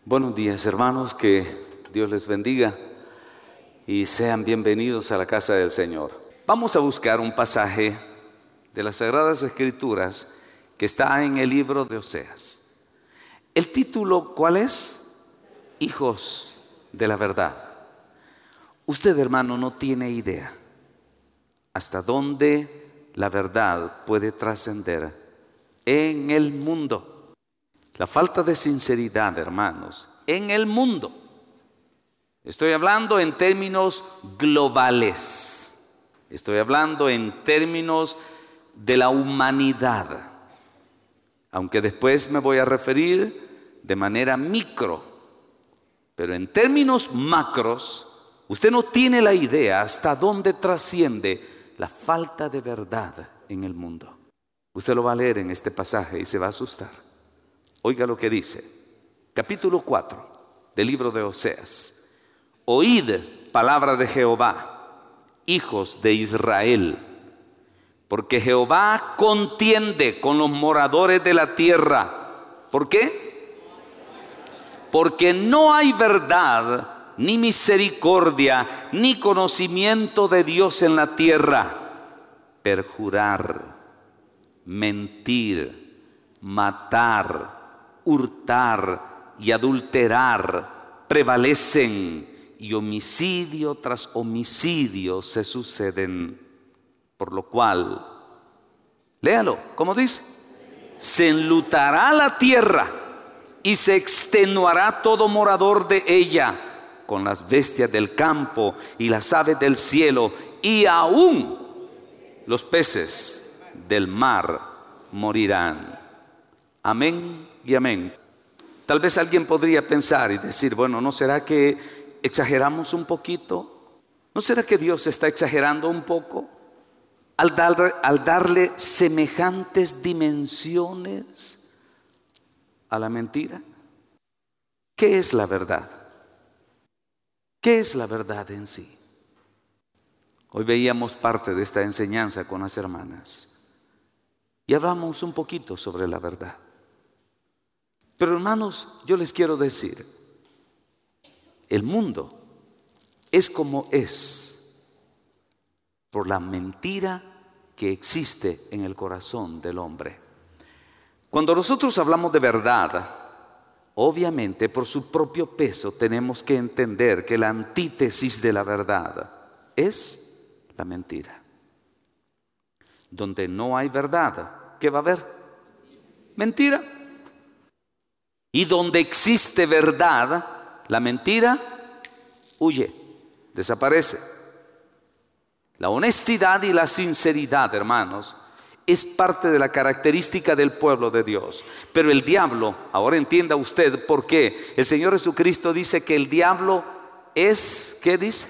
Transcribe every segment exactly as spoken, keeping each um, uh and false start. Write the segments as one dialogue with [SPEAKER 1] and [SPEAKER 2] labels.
[SPEAKER 1] Buenos días, hermanos, que Dios les bendiga y sean bienvenidos a la casa del Señor. Vamos a buscar un pasaje de las Sagradas Escrituras que está en el libro de Oseas. El título, ¿cuál es? Hijos de la verdad. Usted, hermano, no tiene idea hasta dónde la verdad puede trascender en el mundo. La falta de sinceridad, hermanos, en el mundo. Estoy hablando en términos globales. Estoy hablando en términos de la humanidad. Aunque después me voy a referir de manera micro. Pero en términos macros, usted no tiene la idea hasta dónde trasciende la falta de verdad en el mundo. Usted lo va a leer en este pasaje y se va a asustar. Oiga lo que dice, capítulo cuatro del libro de Oseas. Oíd palabra de Jehová, hijos de Israel, porque Jehová contiende con los moradores de la tierra. ¿Por qué? Porque no hay verdad, ni misericordia, ni conocimiento de Dios en la tierra. Perjurar, mentir, matar, hurtar y adulterar prevalecen, y homicidio tras homicidio se suceden. Por lo cual, léalo, ¿cómo dice? Se enlutará la tierra y se extenuará todo morador de ella, con las bestias del campo y las aves del cielo, y aún los peces del mar morirán. Amén y amén. Tal vez alguien podría pensar y decir, bueno, ¿no será que exageramos un poquito? ¿No será que Dios está exagerando un poco al, dar, al darle semejantes dimensiones a la mentira? ¿Qué es la verdad? ¿Qué es la verdad en sí? Hoy veíamos parte de esta enseñanza con las hermanas y hablamos un poquito sobre la verdad. Pero hermanos, yo les quiero decir, el mundo es como es por la mentira que existe en el corazón del hombre. Cuando nosotros hablamos de verdad, obviamente por su propio peso tenemos que entender que la antítesis de la verdad es la mentira. Donde no hay verdad, ¿qué va a haber? Mentira. Y donde existe verdad, la mentira huye, desaparece. La honestidad y la sinceridad, hermanos, es parte de la característica del pueblo de Dios. Pero el diablo, ahora entienda usted por qué. El Señor Jesucristo dice que el diablo es, ¿qué dice?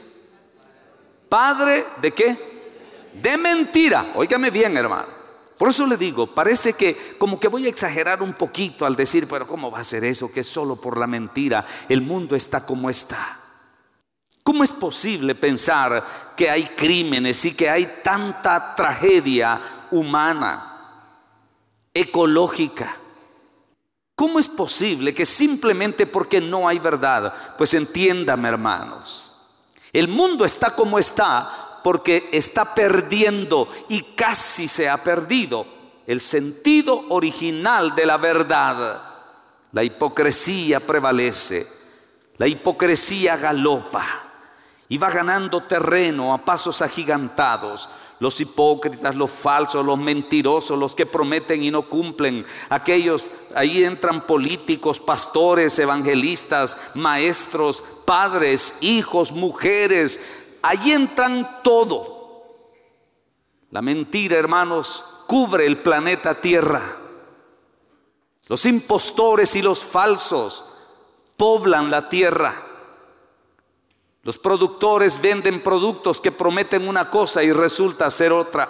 [SPEAKER 1] Padre de qué? De mentira. Óigame bien, hermano. Por eso le digo, parece que como que voy a exagerar un poquito al decir, pero ¿cómo va a ser eso? Que solo por la mentira el mundo está como está. ¿Cómo es posible pensar que hay crímenes y que hay tanta tragedia humana, ecológica? ¿Cómo es posible que simplemente porque no hay verdad? Pues entiéndame, hermanos, el mundo está como está porque está perdiendo y casi se ha perdido el sentido original de la verdad. La hipocresía prevalece, la hipocresía galopa y va ganando terreno a pasos agigantados. Los hipócritas, los falsos, los mentirosos, los que prometen y no cumplen, aquellos, ahí entran políticos, pastores, evangelistas, maestros, padres, hijos, mujeres. Allí entran todo. La mentira, hermanos, cubre el planeta Tierra. Los impostores y los falsos poblan la tierra. Los productores venden productos que prometen una cosa y resulta ser otra.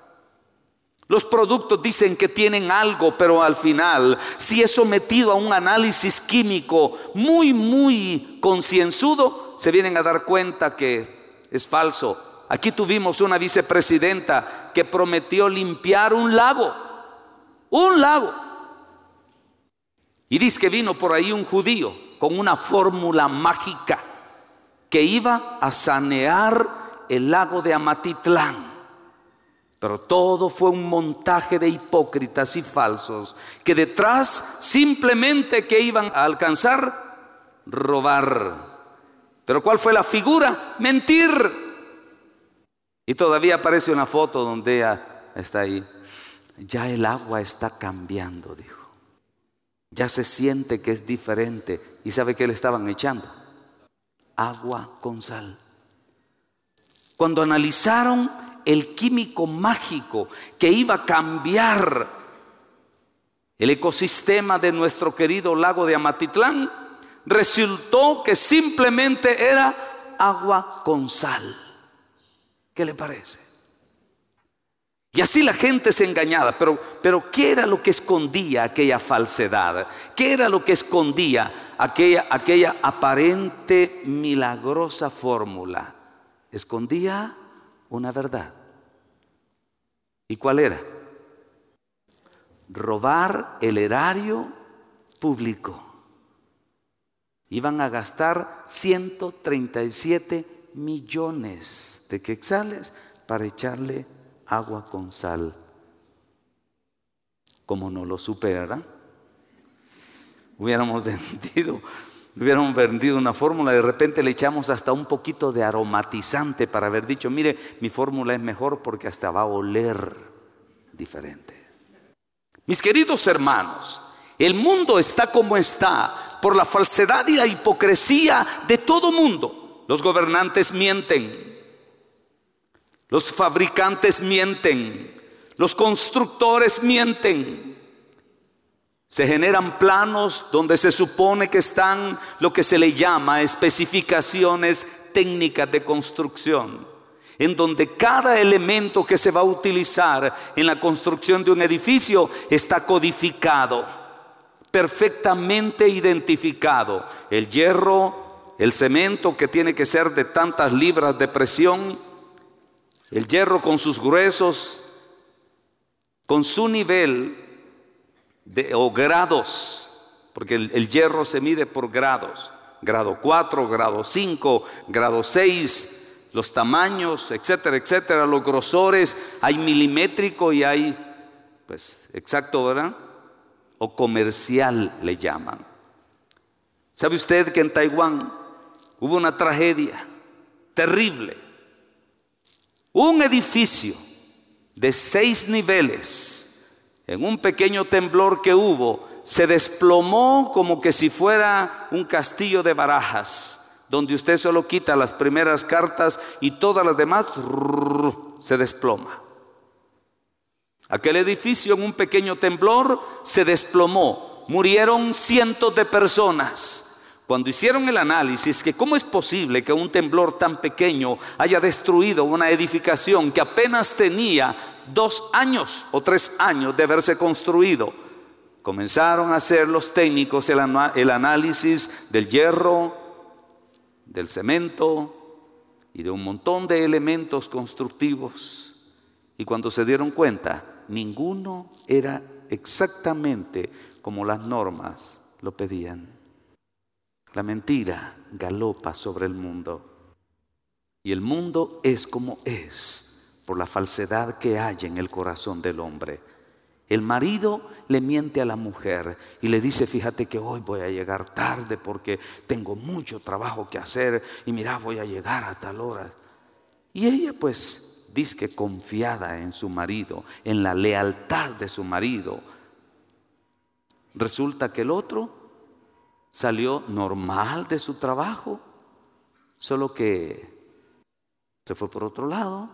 [SPEAKER 1] Los productos dicen que tienen algo, pero al final, si es sometido a un análisis químico muy, muy concienzudo, se vienen a dar cuenta que es falso. Aquí tuvimos una vicepresidenta que prometió limpiar un lago, un lago. Y dice que vino por ahí un judío con una fórmula mágica que iba a sanear el lago de Amatitlán. Pero todo fue un montaje de hipócritas y falsos que detrás simplemente que iban a alcanzar, robar. Pero ¿cuál fue la figura? Mentir. Y todavía aparece una foto donde ella está ahí. Ya el agua está cambiando, dijo. Ya se siente que es diferente. ¿Y sabe qué le estaban echando? Agua con sal. Cuando analizaron el químico mágico que iba a cambiar el ecosistema de nuestro querido lago de Amatitlán, resultó que simplemente era agua con sal. ¿Qué le parece? Y así la gente se engañaba. Pero, pero ¿qué era lo que escondía aquella falsedad? ¿Qué era lo que escondía aquella, aquella aparente milagrosa fórmula? Escondía una verdad. ¿Y cuál era? Robar el erario público. Iban a gastar ciento treinta y siete millones de quetzales para echarle agua con sal. Como no lo supera, hubiéramos vendido, hubiéramos vendido una fórmula, de repente le echamos hasta un poquito de aromatizante para haber dicho, mire, mi fórmula es mejor porque hasta va a oler diferente. Mis queridos hermanos, el mundo está como está por la falsedad y la hipocresía de todo mundo. Los gobernantes mienten, los fabricantes mienten, los constructores mienten. Se generan planos donde se supone que están lo que se le llama especificaciones técnicas de construcción, en donde cada elemento que se va a utilizar en la construcción de un edificio está codificado, perfectamente identificado. El hierro, el cemento que tiene que ser de tantas libras de presión, el hierro con sus gruesos, con su nivel de, o grados, porque el, el hierro se mide por grados, grado cuatro, grado cinco, grado seis, los tamaños, etcétera, etcétera, los grosores, hay milimétrico y hay, pues, exacto, ¿verdad? O comercial le llaman. ¿Sabe usted que en Taiwán hubo una tragedia terrible? Un edificio de seis niveles, en un pequeño temblor que hubo, se desplomó como que si fuera un castillo de barajas, donde usted solo quita las primeras cartas y todas las demás se desploma. Aquel edificio en un pequeño temblor se desplomó, murieron cientos de personas. Cuando hicieron el análisis, que cómo es posible que un temblor tan pequeño haya destruido una edificación que apenas tenía dos años o tres años de haberse construido, comenzaron a hacer los técnicos el, el análisis del hierro, del cemento y de un montón de elementos constructivos. Y cuando se dieron cuenta, ninguno era exactamente como las normas lo pedían. La mentira galopa sobre el mundo. Y el mundo es como es por la falsedad que hay en el corazón del hombre. El marido le miente a la mujer y le dice, fíjate que hoy voy a llegar tarde porque tengo mucho trabajo que hacer y mira, voy a llegar a tal hora. Y ella pues dice que confiada en su marido, en la lealtad de su marido. Resulta que el otro salió normal de su trabajo, solo que se fue por otro lado.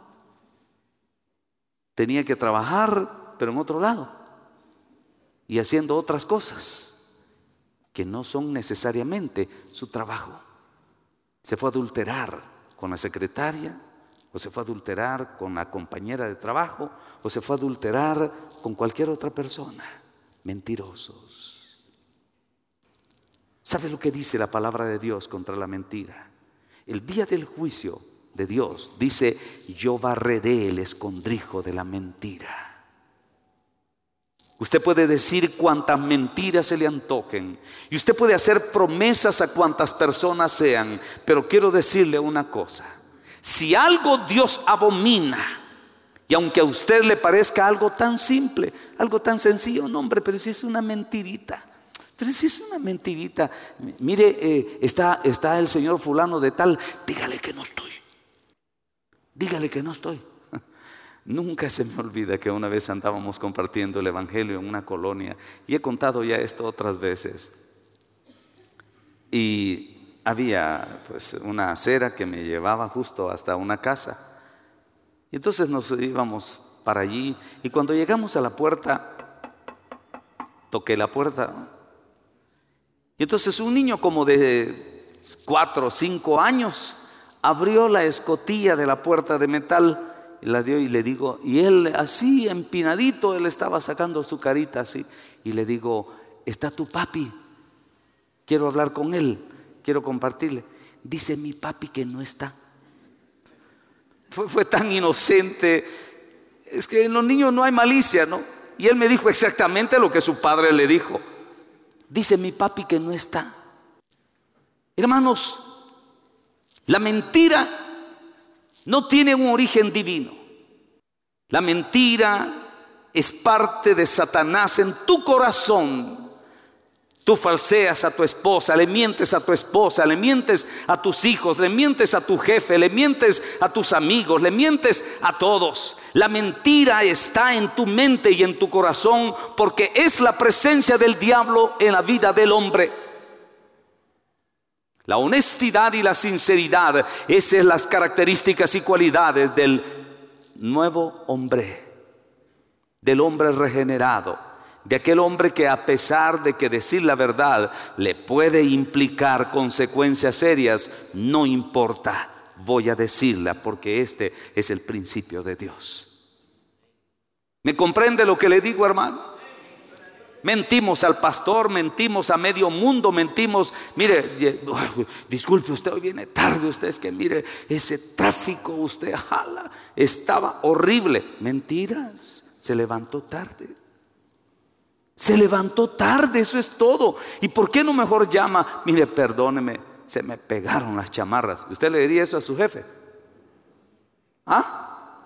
[SPEAKER 1] Tenía que trabajar, pero en otro lado, y haciendo otras cosas que no son necesariamente su trabajo. Se fue a adulterar con la secretaria, o se fue a adulterar con la compañera de trabajo, o se fue a adulterar con cualquier otra persona. Mentirosos. ¿Sabe lo que dice la palabra de Dios contra la mentira? El día del juicio de Dios dice, yo barreré el escondrijo de la mentira. Usted puede decir cuantas mentiras se le antojen y usted puede hacer promesas a cuantas personas sean, pero quiero decirle una cosa: si algo Dios abomina, y aunque a usted le parezca algo tan simple, algo tan sencillo, no hombre, pero si es una mentirita, pero si es una mentirita, mire, eh, está, está el señor fulano de tal, dígale que no estoy, dígale que no estoy. Nunca se me olvida que una vez andábamos compartiendo el evangelio en una colonia, y he contado ya esto otras veces, y había pues una acera que me llevaba justo hasta una casa, y entonces nos íbamos para allí, y cuando llegamos a la puerta, toqué la puerta, y entonces un niño como de cuatro o cinco años abrió la escotilla de la puerta de metal, la dio, y le digo, y él así empinadito, él estaba sacando su carita así, y le digo, ¿está tu papi? Quiero hablar con él, quiero compartirle. Dice mi papi que no está. Fue, fue tan inocente. Es que en los niños no hay malicia, ¿no? Y él me dijo exactamente lo que su padre le dijo. Dice mi papi que no está. Hermanos, la mentira no tiene un origen divino. La mentira es parte de Satanás en tu corazón. Tú falseas a tu esposa, le mientes a tu esposa, le mientes a tus hijos, le mientes a tu jefe, le mientes a tus amigos, le mientes a todos. La mentira está en tu mente y en tu corazón porque es la presencia del diablo en la vida del hombre. La honestidad y la sinceridad, esas son las características y cualidades del nuevo hombre, del hombre regenerado, de aquel hombre que a pesar de que decir la verdad le puede implicar consecuencias serias, no importa, voy a decirla porque este es el principio de Dios. ¿Me comprende lo que le digo, hermano? Mentimos al pastor, mentimos a medio mundo, mentimos, mire, disculpe usted, hoy viene tarde, usted es que mire, ese tráfico usted jala, estaba horrible. Mentiras, se levantó tarde. Se levantó tarde, eso es todo. ¿Y por qué no mejor llama? Mire, perdóneme, se me pegaron las chamarras. ¿Usted le diría eso a su jefe? ¿Ah?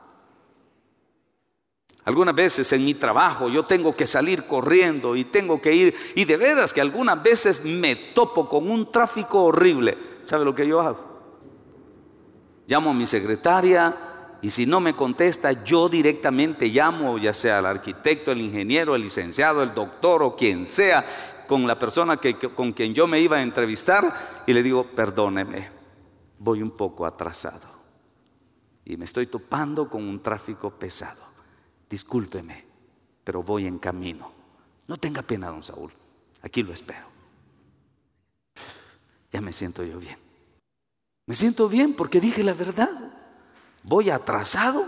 [SPEAKER 1] Algunas veces en mi trabajo yo tengo que salir corriendo y tengo que ir, y de veras que algunas veces me topo con un tráfico horrible. ¿Sabe lo que yo hago? Llamo a mi secretaria y si no me contesta, yo directamente llamo ya sea al arquitecto, el ingeniero, el licenciado, el doctor o quien sea, con la persona que, con quien yo me iba a entrevistar, y le digo, perdóneme, voy un poco atrasado y me estoy topando con un tráfico pesado. Discúlpeme, pero voy en camino. No tenga pena, don Saúl, aquí lo espero. Ya me siento yo bien. Me siento bien porque dije la verdad. Voy atrasado.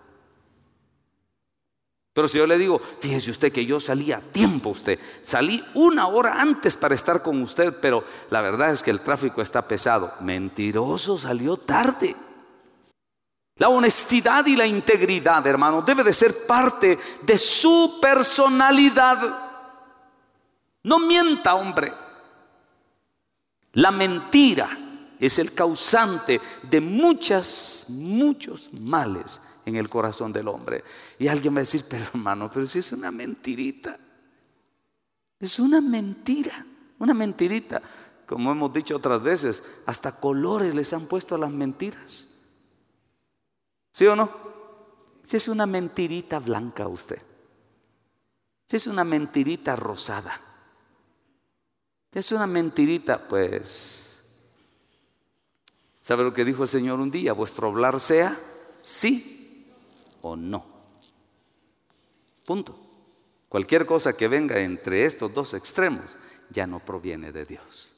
[SPEAKER 1] Pero si yo le digo, fíjese usted que yo salí a tiempo, usted salí una hora antes para estar con usted, pero la verdad es que el tráfico está pesado. Mentiroso, salió tarde. La honestidad y la integridad, hermano, debe de ser parte de su personalidad. No mienta, hombre. La mentira es el causante de muchas, muchos males en el corazón del hombre. Y alguien va a decir, pero hermano, pero si es una mentirita. Es una mentira, una mentirita. Como hemos dicho otras veces, hasta colores les han puesto a las mentiras. ¿Sí o no? Si es una mentirita blanca usted, si es una mentirita rosada, si es una mentirita, pues, ¿sabe lo que dijo el Señor un día? Vuestro hablar sea sí o no. Punto. Cualquier cosa que venga entre estos dos extremos ya no proviene de Dios.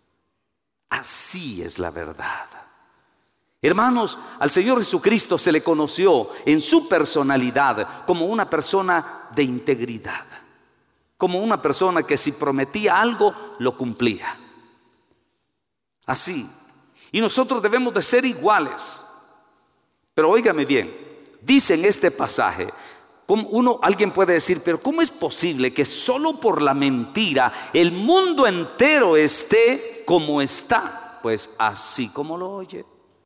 [SPEAKER 1] Así es la verdad. Hermanos, al Señor Jesucristo se le conoció en su personalidad como una persona de integridad, como una persona que si prometía algo, lo cumplía. Así. Y nosotros debemos de ser iguales. Pero óigame bien, dice en este pasaje, ¿Cómo uno, alguien puede decir, pero ¿cómo es posible que solo por la mentira el mundo entero esté como está? Pues así como lo oye.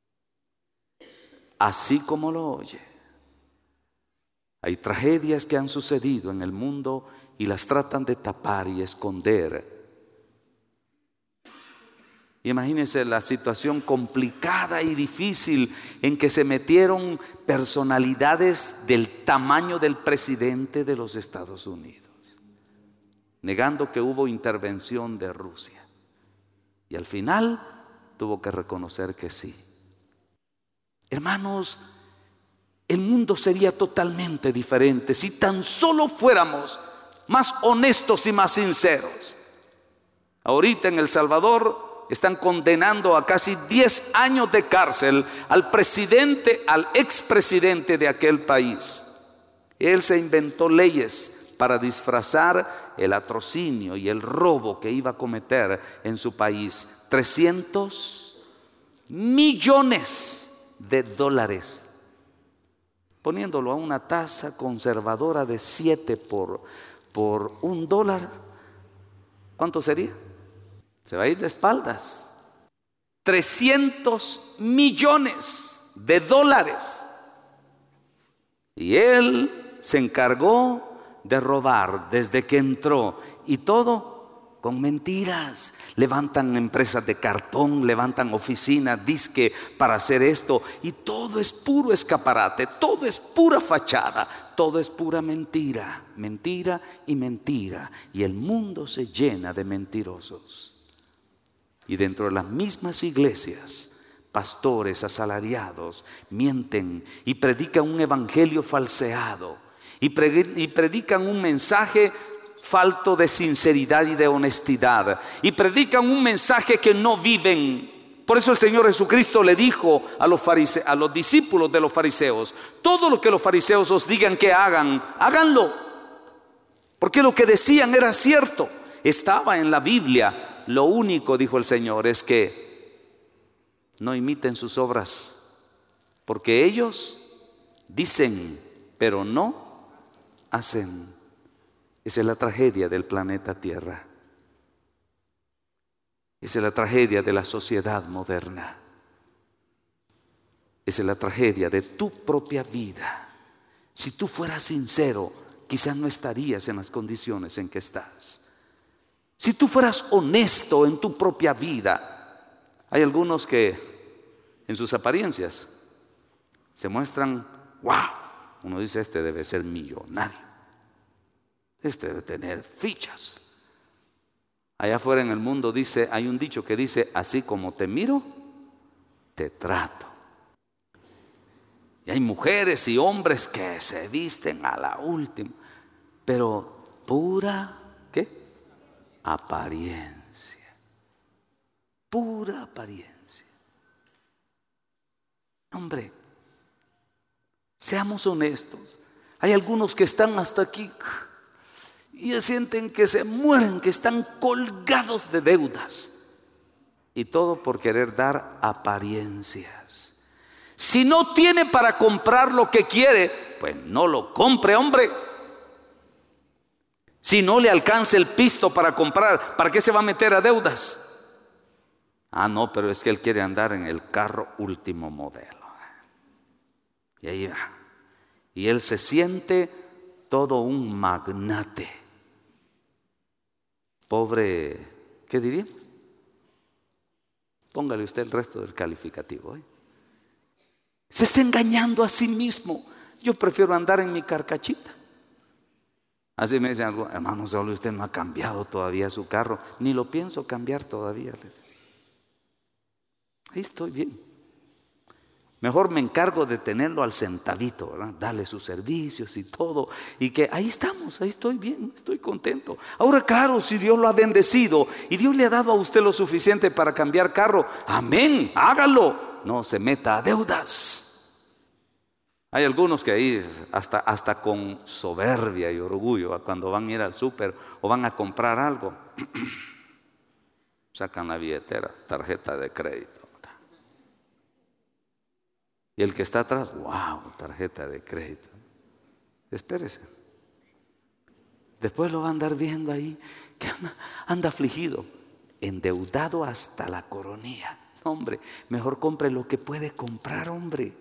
[SPEAKER 1] Así como lo oye. Hay tragedias que han sucedido en el mundo y las tratan de tapar y esconder. Imagínense la situación complicada y difícil en que se metieron personalidades del tamaño del presidente de los Estados Unidos, negando que hubo intervención de Rusia. Y al final tuvo que reconocer que sí. Hermanos, el mundo sería totalmente diferente si tan solo fuéramos más honestos y más sinceros. Ahorita en El Salvador están condenando a casi diez años de cárcel al presidente, al expresidente de aquel país. Él se inventó leyes para disfrazar el atrocinio y el robo que iba a cometer en su país. trescientos millones de dólares, poniéndolo a una tasa conservadora de siete por, por un dólar. ¿Cuánto sería? Se va a ir de espaldas. trescientos millones de dólares. Y él se encargó de robar desde que entró, y todo con mentiras. Levantan empresas de cartón, levantan oficinas, disque para hacer esto, y todo es puro escaparate, todo es pura fachada, todo es pura mentira, mentira y mentira. Y el mundo se llena de mentirosos. Y dentro de las mismas iglesias, pastores asalariados mienten y predican un evangelio falseado, y predican un mensaje falto de sinceridad y de honestidad, y predican un mensaje que no viven. Por eso el Señor Jesucristo le dijo a los, farise- a los discípulos de los fariseos: todo lo que los fariseos os digan que hagan, háganlo, porque lo que decían era cierto, estaba en la Biblia. Lo único, dijo el Señor, es que no imiten sus obras, porque ellos dicen, pero no hacen. Esa es la tragedia del planeta Tierra. Esa es la tragedia de la sociedad moderna. Esa es la tragedia de tu propia vida. Si tú fueras sincero, quizás no estarías en las condiciones en que estás. Si tú fueras honesto en tu propia vida. Hay algunos que en sus apariencias se muestran, wow, uno dice, este debe ser millonario, este debe tener fichas. Allá afuera en el mundo dice, hay un dicho que dice, así como te miro, te trato. Y hay mujeres y hombres que se visten a la última, pero pura, ¿qué? Apariencia. Pura apariencia. Hombre, seamos honestos. Hay algunos que están hasta aquí y sienten que se mueren, que están colgados de deudas, y todo por querer dar apariencias. Si no tiene para comprar lo que quiere, pues no lo compre, hombre. Si no le alcanza el pisto para comprar, ¿para qué se va a meter a deudas? Ah, no, pero es que él quiere andar en el carro último modelo. Y ahí va. Y él se siente todo un magnate. Pobre, ¿qué diríamos? Póngale usted el resto del calificativo, ¿eh? Se está engañando a sí mismo. Yo prefiero andar en mi carcachita. Así me dicen algo, hermano, solo usted no ha cambiado todavía su carro. Ni lo pienso cambiar todavía. Ahí estoy bien. Mejor me encargo de tenerlo al centavito, ¿verdad? Darle sus servicios y todo. Y que ahí estamos, ahí estoy bien, estoy contento. Ahora, claro, si Dios lo ha bendecido y Dios le ha dado a usted lo suficiente para cambiar carro, amén, hágalo. No se meta a deudas. Hay algunos que ahí hasta, hasta con soberbia y orgullo, cuando van a ir al súper o van a comprar algo, sacan la billetera, tarjeta de crédito. Y el que está atrás, wow, tarjeta de crédito. Espérese. Después lo va a andar viendo ahí, que anda, anda afligido, endeudado hasta la coronilla. Hombre, mejor compre lo que puede comprar, hombre.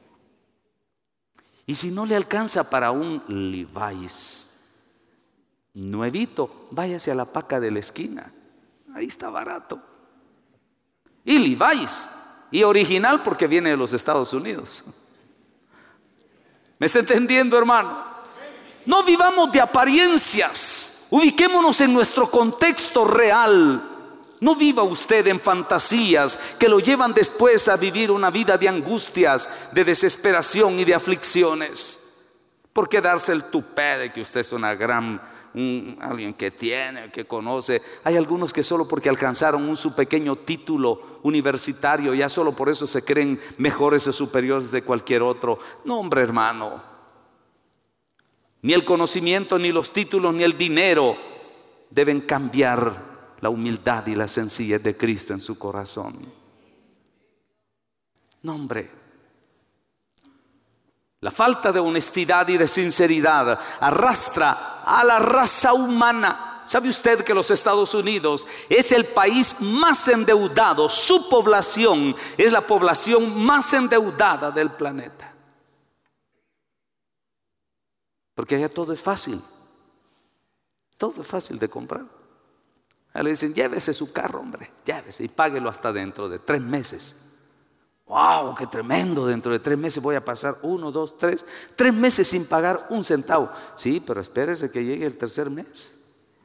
[SPEAKER 1] Y si no le alcanza para un Levi's nuevito, váyase a la Paca de la esquina. Ahí está barato. Y Levi's, y original porque viene de los Estados Unidos. ¿Me está entendiendo, hermano? No vivamos de apariencias. Ubiquémonos en nuestro contexto real. No viva usted en fantasías que lo llevan después a vivir una vida de angustias, de desesperación y de aflicciones. ¿Por qué darse el tupé de que usted es una gran, un, alguien que tiene, que conoce? Hay algunos que solo porque alcanzaron un su pequeño título universitario, ya solo por eso se creen mejores o superiores de cualquier otro. No, hombre, hermano. Ni el conocimiento, ni los títulos, ni el dinero deben cambiar la humildad y la sencillez de Cristo en su corazón. No, hombre. La falta de honestidad y de sinceridad arrastra a la raza humana. ¿Sabe usted que los Estados Unidos es el país más endeudado? Su población es la población más endeudada del planeta. Porque allá todo es fácil. Todo es fácil de comprar. Le dicen, llévese su carro, hombre, llévese y páguelo hasta dentro de tres meses. ¡Wow! ¡Qué tremendo! Dentro de tres meses voy a pasar uno, dos, tres, tres meses sin pagar un centavo. Sí, pero espérese que llegue el tercer mes.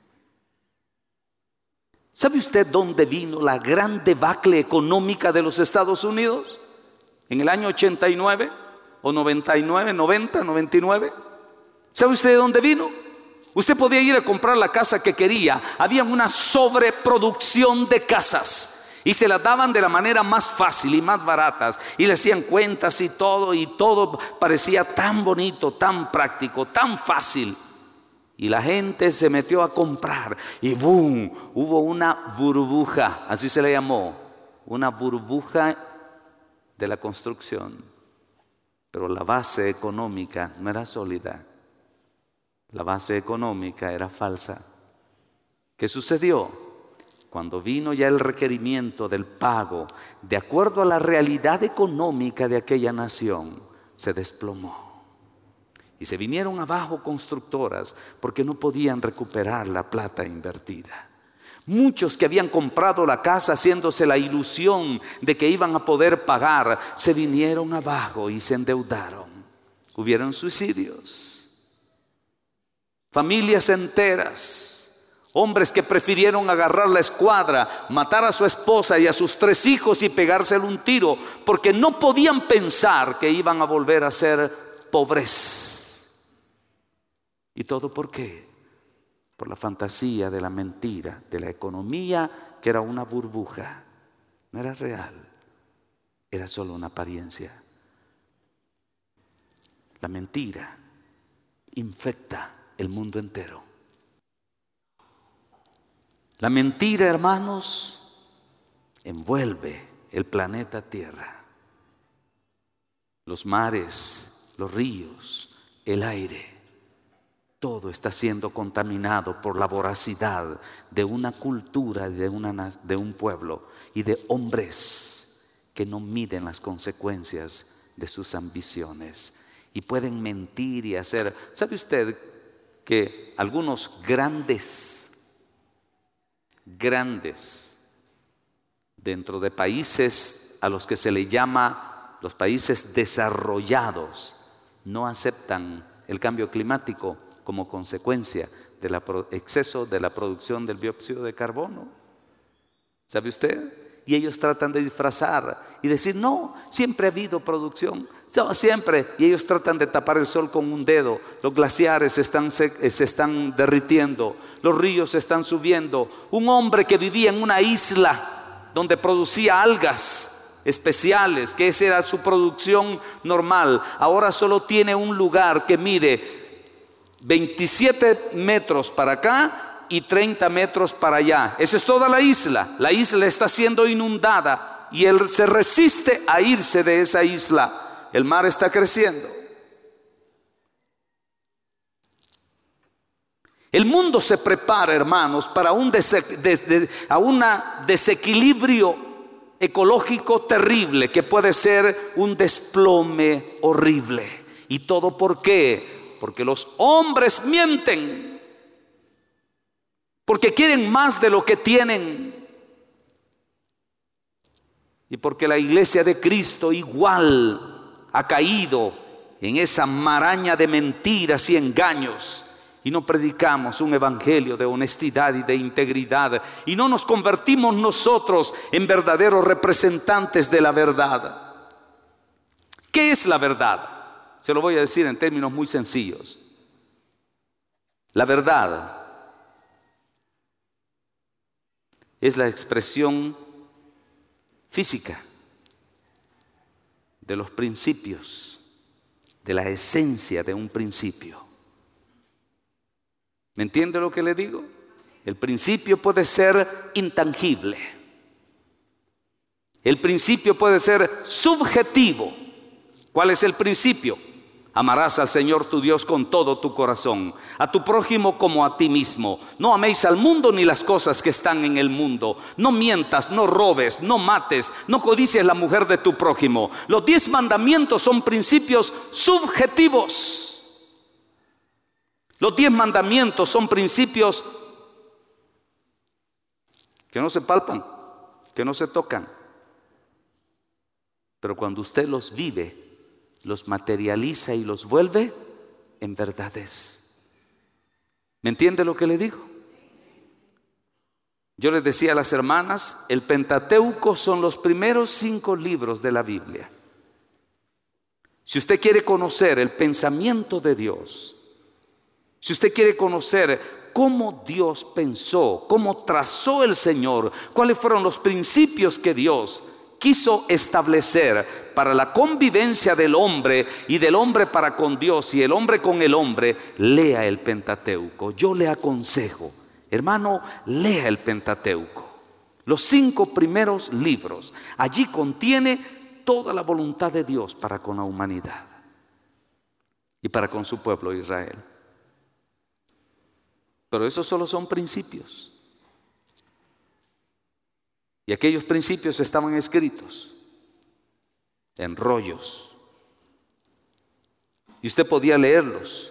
[SPEAKER 1] ¿Sabe usted dónde vino la gran debacle económica de los Estados Unidos? En el año ochenta y nueve o noventa y nueve, noventa, noventa y nueve. ¿Sabe usted de dónde vino? Usted podía ir a comprar la casa que quería. Había una sobreproducción de casas y se las daban de la manera más fácil y más baratas y le hacían cuentas y todo, y todo parecía tan bonito, tan práctico, tan fácil. Y la gente se metió a comprar y ¡boom! Hubo una burbuja, así se le llamó, una burbuja de la construcción. Pero la base económica no era sólida. La base económica era falsa. ¿Qué sucedió? Cuando vino ya el requerimiento del pago, de acuerdo a la realidad económica de aquella nación, se desplomó. Y se vinieron abajo constructoras porque no podían recuperar la plata invertida. Muchos que habían comprado la casa haciéndose la ilusión de que iban a poder pagar, se vinieron abajo y se endeudaron. Hubieron suicidios. Familias enteras, hombres que prefirieron agarrar la escuadra, matar a su esposa y a sus tres hijos y pegársele un tiro, porque no podían pensar que iban a volver a ser pobres. ¿Y todo por qué? Por la fantasía de la mentira, de la economía que era una burbuja. No era real, era solo una apariencia. La mentira infecta el mundo entero. La mentira, hermanos, envuelve el planeta Tierra. Los mares, los ríos, el aire, todo está siendo contaminado por la voracidad de una cultura, de, una, de un pueblo y de hombres que no miden las consecuencias de sus ambiciones y pueden mentir y hacer. ¿Sabe usted que algunos grandes, grandes, dentro de países a los que se le llama los países desarrollados, no aceptan el cambio climático como consecuencia del exceso de la producción del dióxido de carbono? ¿Sabe usted? Y ellos tratan de disfrazar y decir, no, siempre ha habido producción, no, siempre. Y ellos tratan de tapar el sol con un dedo. Los glaciares están, se, se están derritiendo, los ríos se están subiendo. Un hombre que vivía en una isla donde producía algas especiales, que esa era su producción normal, ahora solo tiene un lugar que mide veintisiete metros para acá y treinta metros para allá. Eso es toda la isla. La isla está siendo inundada y él se resiste a irse de esa isla. El mar está creciendo. El mundo se prepara, hermanos, para un dese- de- de- a un desequilibrio ecológico terrible que puede ser un desplome horrible. ¿Y todo por qué? Porque los hombres mienten, porque quieren más de lo que tienen, y porque la iglesia de Cristo igual ha caído en esa maraña de mentiras y engaños. Y no predicamos un evangelio de honestidad y de integridad. Y no nos convertimos nosotros en verdaderos representantes de la verdad. ¿Qué es la verdad? Se lo voy a decir en términos muy sencillos. La verdad es la expresión física de los principios, de la esencia de un principio. ¿Me entiende lo que le digo? El principio puede ser intangible. El principio puede ser subjetivo. ¿Cuál es el principio? Amarás al Señor tu Dios con todo tu corazón, a tu prójimo como a ti mismo. No améis al mundo ni las cosas que están en el mundo. No mientas, no robes, no mates, no codicies la mujer de tu prójimo. Los diez mandamientos son principios subjetivos. Los diez mandamientos son principios que no se palpan, que no se tocan. Pero cuando usted los vive, los materializa y los vuelve en verdades. ¿Me entiende lo que le digo? Yo les decía a las hermanas, el Pentateuco son los primeros cinco libros de la Biblia. Si usted quiere conocer el pensamiento de Dios, si usted quiere conocer cómo Dios pensó, cómo trazó el Señor, cuáles fueron los principios que Dios quiso establecer para la convivencia del hombre y del hombre para con Dios y el hombre con el hombre, lea el Pentateuco. Yo le aconsejo, hermano, lea el Pentateuco. Los cinco primeros libros, allí contiene toda la voluntad de Dios para con la humanidad y para con su pueblo Israel. Pero esos solo son principios. Y aquellos principios estaban escritos en rollos. Y usted podía leerlos,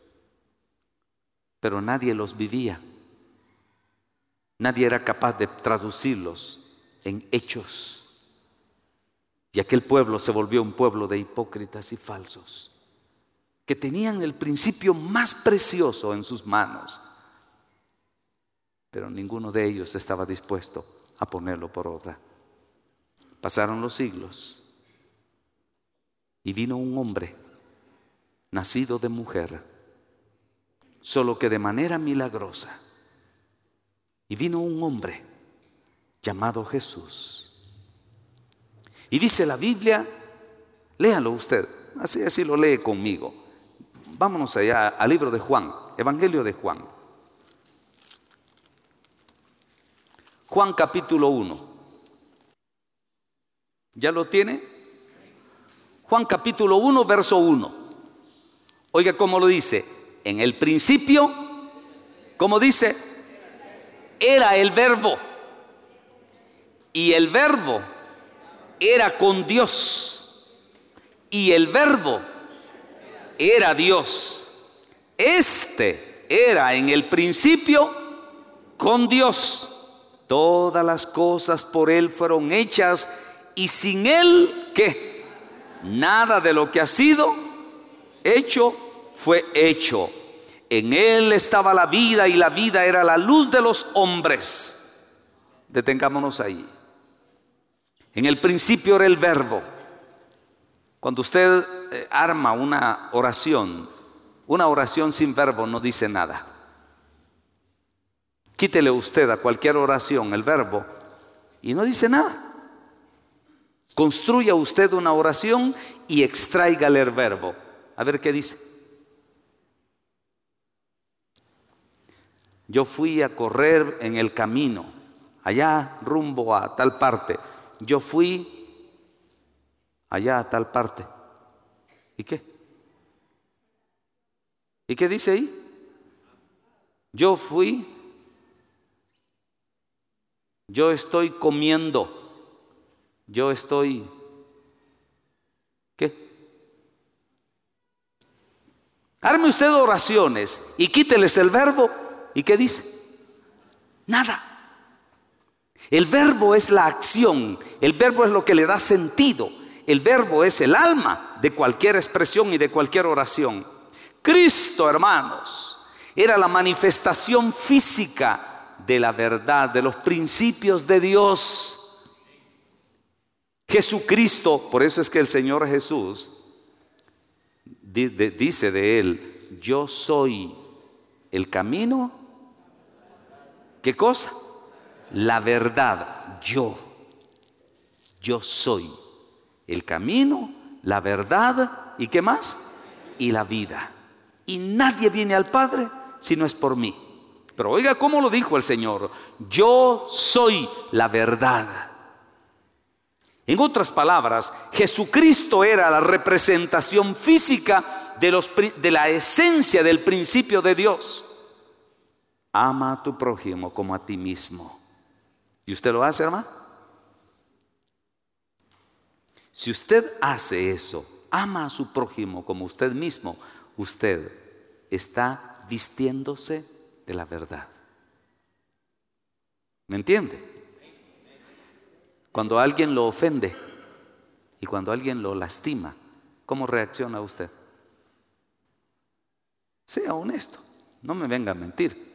[SPEAKER 1] pero nadie los vivía. Nadie era capaz de traducirlos en hechos. Y aquel pueblo se volvió un pueblo de hipócritas y falsos, que tenían el principio más precioso en sus manos, pero ninguno de ellos estaba dispuesto a ponerlo por obra. Pasaron los siglos y vino un hombre nacido de mujer, solo que de manera milagrosa. Y vino un hombre llamado Jesús. Y dice la Biblia, léalo usted, así, así lo lee conmigo. Vámonos allá al libro de Juan, Evangelio de Juan. Juan capítulo uno. ¿Ya lo tiene? Juan capítulo uno, verso uno. Oiga cómo lo dice. En el principio, ¿cómo dice? Era el verbo. Y el verbo era con Dios. Y el verbo era Dios. Este era en el principio con Dios. Todas las cosas por Él fueron hechas, y sin Él, ¿qué? Nada de lo que ha sido hecho fue hecho. En Él estaba la vida, y la vida era la luz de los hombres. Detengámonos ahí. En el principio era el verbo. Cuando usted eh, arma una oración, una oración sin verbo no dice nada. Quítele usted a cualquier oración el verbo y no dice nada. Construya usted una oración y extráigale el verbo. A ver qué dice. Yo fui a correr en el camino, allá rumbo a tal parte. Yo fui allá a tal parte. ¿Y qué? ¿Y qué dice ahí? Yo fui, yo estoy comiendo, yo estoy, ¿qué? Arme usted oraciones y quíteles el verbo. ¿Y qué dice? Nada. El verbo es la acción, el verbo es lo que le da sentido, el verbo es el alma de cualquier expresión y de cualquier oración. Cristo, hermanos, era la manifestación física de la verdad, de los principios de Dios. Jesucristo, por eso es que el Señor Jesús dice de él: yo soy el camino. ¿Qué cosa? La verdad. Yo, yo soy el camino, la verdad y ¿qué más? Y la vida. Y nadie viene al Padre si no es por mí. Pero oiga cómo lo dijo el Señor: yo soy la verdad. En otras palabras, Jesucristo era la representación física de, los, de la esencia del principio de Dios. Ama a tu prójimo como a ti mismo. ¿Y usted lo hace, hermano? Si usted hace eso, ama a su prójimo como usted mismo, usted está vistiéndose de la verdad. ¿Me entiende? Cuando alguien lo ofende y cuando alguien lo lastima, ¿cómo reacciona usted? Sea honesto, no me venga a mentir.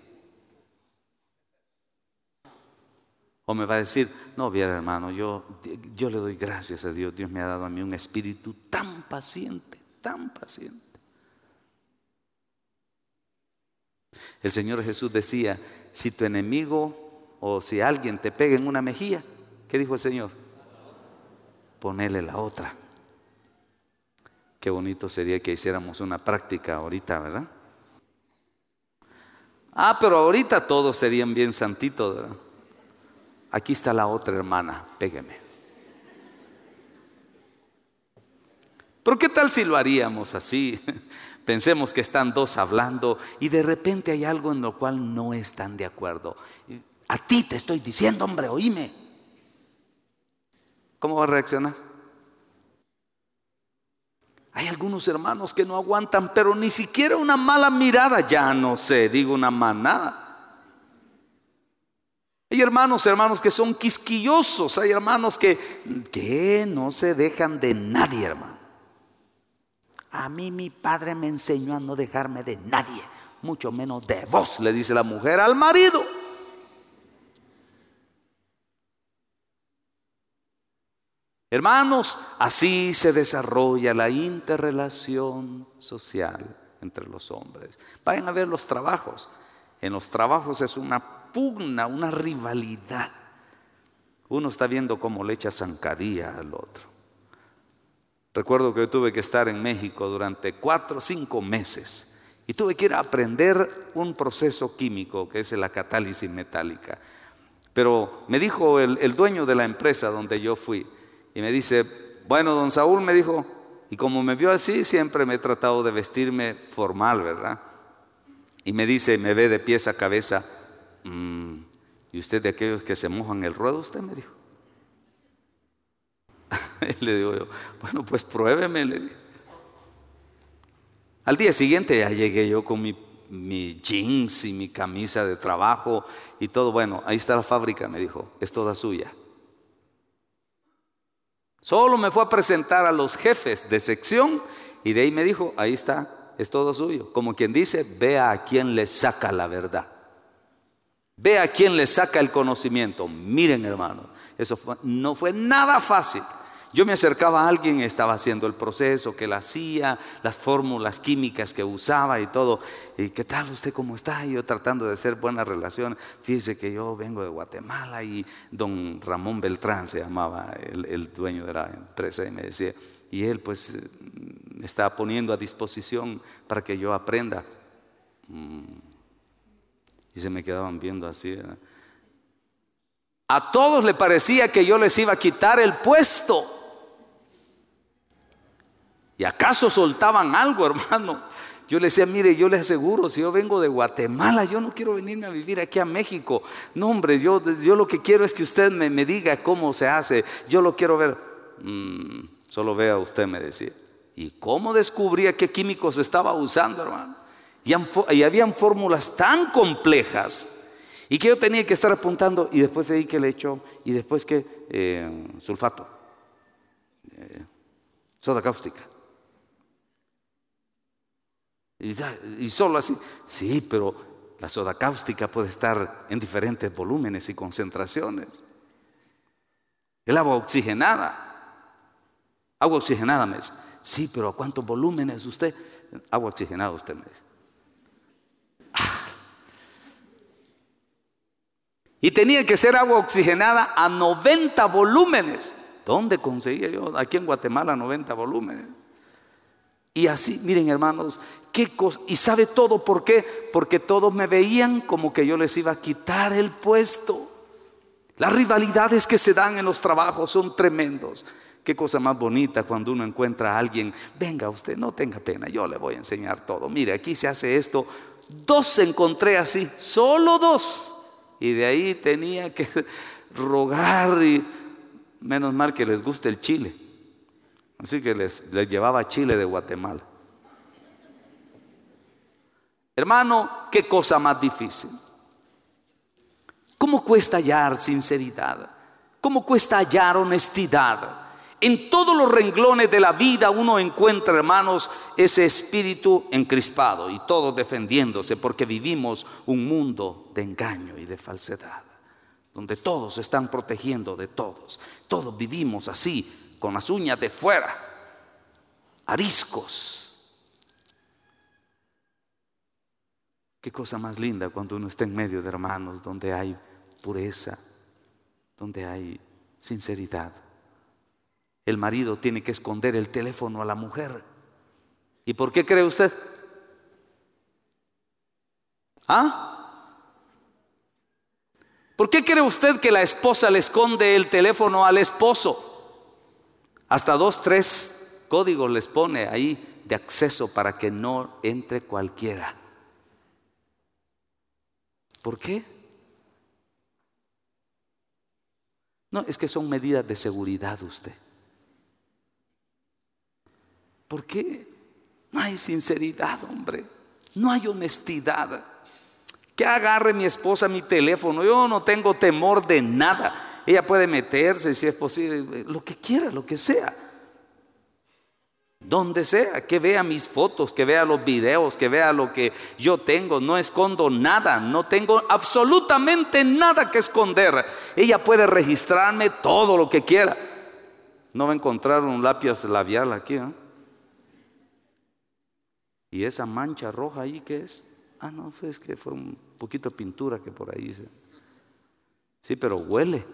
[SPEAKER 1] O me va a decir: no, viera, hermano, yo, yo le doy gracias a Dios. Dios me ha dado a mí un espíritu tan paciente, tan paciente. El Señor Jesús decía: si tu enemigo o si alguien te pega en una mejilla, ¿qué dijo el Señor? Ponele la otra. Qué bonito sería que hiciéramos una práctica ahorita, ¿verdad? Ah, pero ahorita todos serían bien santitos, ¿verdad? Aquí está la otra hermana, pégueme. Pero ¿qué tal si lo haríamos así? Pensemos que están dos hablando y de repente hay algo en lo cual no están de acuerdo. A ti te estoy diciendo, hombre, oíme. ¿Cómo va a reaccionar? Hay algunos hermanos que no aguantan, pero ni siquiera una mala mirada, ya no sé, digo una manada. Hay hermanos, hermanos que son quisquillosos. Hay hermanos que, que no se dejan de nadie, hermano. A mí mi padre me enseñó a no dejarme de nadie, mucho menos de vos, le dice la mujer al marido. Hermanos, así se desarrolla la interrelación social entre los hombres. Vayan a ver los trabajos. En los trabajos es una pugna, una rivalidad. Uno está viendo cómo le echa zancadilla al otro. Recuerdo que yo tuve que estar en México durante cuatro o cinco meses y tuve que ir a aprender un proceso químico que es la catálisis metálica. Pero me dijo el, el dueño de la empresa donde yo fui y me dice: bueno, don Saúl, me dijo, y como me vio así, siempre me he tratado de vestirme formal, ¿verdad? Y me dice, me ve de pies a cabeza: Mm, ¿y usted de aquellos que se mojan el ruedo? Usted me dijo. Y le digo yo: bueno, pues pruébeme, le dije. Al día siguiente ya llegué yo con mi, mi jeans y mi camisa de trabajo y todo. Bueno, ahí está la fábrica, me dijo, es toda suya. Solo me fue a presentar a los jefes de sección y de ahí me dijo: ahí está, es todo suyo. Como quien dice, vea a quién le saca la verdad. Ve a quién le saca el conocimiento. Miren, hermano, eso fue, no fue nada fácil. Yo me acercaba a alguien, estaba haciendo el proceso que él hacía, las fórmulas químicas que usaba y todo. ¿Y qué tal usted, cómo está? Y yo tratando de hacer buena relación. Fíjese que yo vengo de Guatemala y don Ramón Beltrán se llamaba el, el dueño de la empresa. Y me decía, y él pues me estaba poniendo a disposición para que yo aprenda. Y se me quedaban viendo así, ¿verdad? A todos le parecía que yo les iba a quitar el puesto. ¿Y acaso soltaban algo, hermano? Yo le decía, mire, yo le aseguro, si yo vengo de Guatemala, yo no quiero venirme a vivir aquí a México. No, hombre, yo, yo lo que quiero es que usted me, me diga cómo se hace. Yo lo quiero ver. Mm, solo vea usted, me decía. ¿Y cómo descubría qué químicos estaba usando, hermano? Y, y habían fórmulas tan complejas y que yo tenía que estar apuntando. Y después de ahí que le echó, y después que eh, sulfato, eh, soda cáustica. Y, y solo así, sí, pero la soda cáustica puede estar en diferentes volúmenes y concentraciones. El agua oxigenada, agua oxigenada me dice, sí, pero ¿a cuántos volúmenes usted? Agua oxigenada usted me dice. Ah. Y tenía que ser agua oxigenada a noventa volúmenes. ¿Dónde conseguía yo? Aquí en Guatemala noventa volúmenes. Y así, miren hermanos, qué cosa. Y sabe todo por qué, porque todos me veían como que yo les iba a quitar el puesto. Las rivalidades que se dan en los trabajos son tremendos. Qué cosa más bonita cuando uno encuentra a alguien. Venga usted, no tenga pena, yo le voy a enseñar todo. Mire, aquí se hace esto. Dos encontré así, solo dos. Y de ahí tenía que rogar, y menos mal que les guste el chile. Así que les, les llevaba chile de Guatemala. Hermano, qué cosa más difícil. ¿Cómo cuesta hallar sinceridad? ¿Cómo cuesta hallar honestidad? En todos los renglones de la vida uno encuentra, hermanos, ese espíritu encrispado y todos defendiéndose, porque vivimos un mundo de engaño y de falsedad, donde todos se están protegiendo de todos. Todos vivimos así, con las uñas de fuera, ariscos. Qué cosa más linda cuando uno está en medio de hermanos donde hay pureza, donde hay sinceridad. El marido tiene que esconder el teléfono a la mujer. ¿Y por qué cree usted? ¿Ah? ¿Por qué cree usted que la esposa le esconde el teléfono al esposo? Hasta dos, tres códigos les pone ahí de acceso para que no entre cualquiera. ¿Por qué? No, es que son medidas de seguridad usted. ¿Por qué? No hay sinceridad, hombre. No hay honestidad. Que agarre mi esposa mi teléfono. Yo no tengo temor de nada. Ella puede meterse, si es posible, lo que quiera, lo que sea. Donde sea, que vea mis fotos, que vea los videos, que vea lo que yo tengo. No escondo nada, no tengo absolutamente nada que esconder. Ella puede registrarme todo lo que quiera. No va a encontrar un lápiz labial aquí, ¿eh? ¿Y esa mancha roja ahí qué es? Ah, no, es que fue un poquito de pintura que por ahí hice. Sí, pero huele.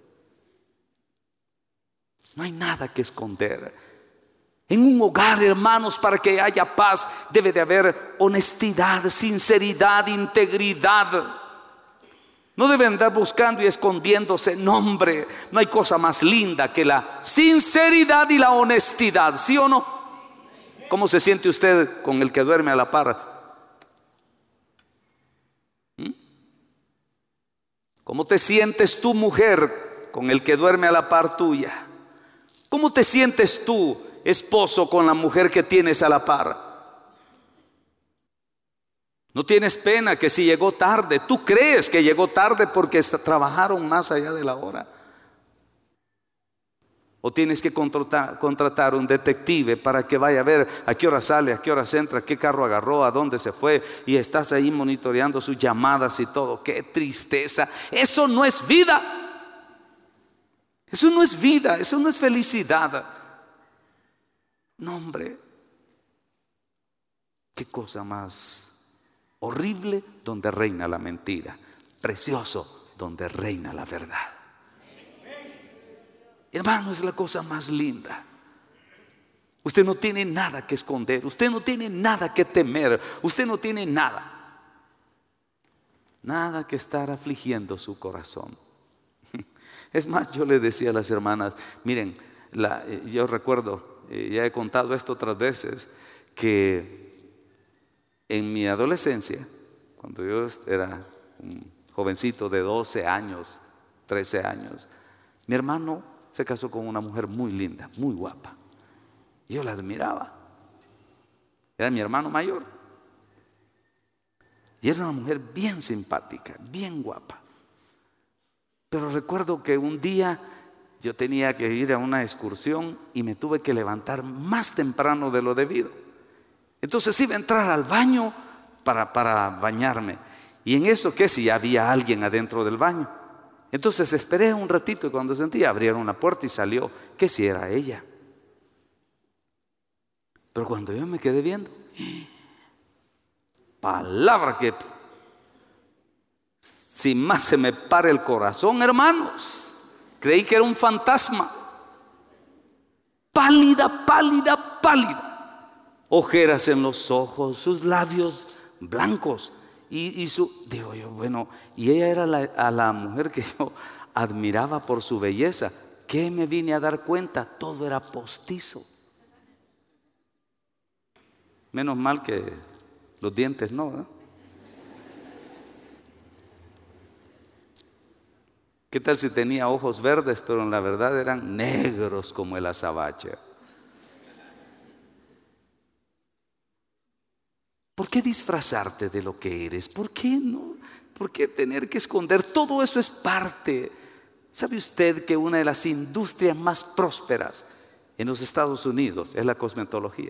[SPEAKER 1] No hay nada que esconder. En un hogar, hermanos, para que haya paz, debe de haber honestidad, sinceridad, integridad. No deben andar buscando y escondiéndose. No, hombre, no hay cosa más linda que la sinceridad y la honestidad, ¿sí o no? ¿Cómo se siente usted con el que duerme a la par? ¿Mm? ¿Cómo te sientes tú, mujer, con el que duerme a la par tuya? ¿Cómo te sientes tú, esposo, con la mujer que tienes a la par? No tienes pena que si llegó tarde, tú crees que llegó tarde porque trabajaron más allá de la hora. O tienes que contratar, contratar un detective para que vaya a ver a qué hora sale, a qué hora entra, qué carro agarró, a dónde se fue, y estás ahí monitoreando sus llamadas y todo. ¡Qué tristeza! Eso no es vida. Eso no es vida, eso no es felicidad. No, hombre. Qué cosa más horrible donde reina la mentira. Precioso donde reina la verdad. Hermano, es la cosa más linda. Usted no tiene nada que esconder. Usted no tiene nada que temer. Usted no tiene nada. Nada que estar afligiendo su corazón. Es más, yo le decía a las hermanas, miren, la, yo recuerdo, eh, ya he contado esto otras veces, que En mi adolescencia, cuando yo era un jovencito de doce años, trece años, mi hermano se casó con una mujer muy linda, muy guapa. Yo la admiraba. Era mi hermano mayor. Y era una mujer bien simpática, bien guapa. Pero recuerdo que un día yo tenía que ir a una excursión y me tuve que levantar más temprano de lo debido. Entonces iba a entrar al baño para, para bañarme. Y en eso, ¿qué si había alguien adentro del baño? Entonces esperé un ratito y cuando sentí, abrieron la puerta y salió. ¿Qué si era ella? Pero cuando yo me quedé viendo, palabra que si más se me para el corazón, hermanos, creí que era un fantasma. Pálida, pálida, pálida, ojeras en los ojos, sus labios blancos y, y su, digo yo, bueno, y ella era la, a la mujer que yo admiraba por su belleza. ¿Qué me vine a dar cuenta? Todo era postizo. Menos mal que los dientes no, ¿eh? ¿Qué tal si tenía ojos verdes, pero en la verdad eran negros como el azabache? ¿Por qué disfrazarte de lo que eres? ¿Por qué no? ¿Por qué tener que esconder? Todo eso es parte. ¿Sabe usted que una de las industrias más prósperas en los Estados Unidos es la cosmetología?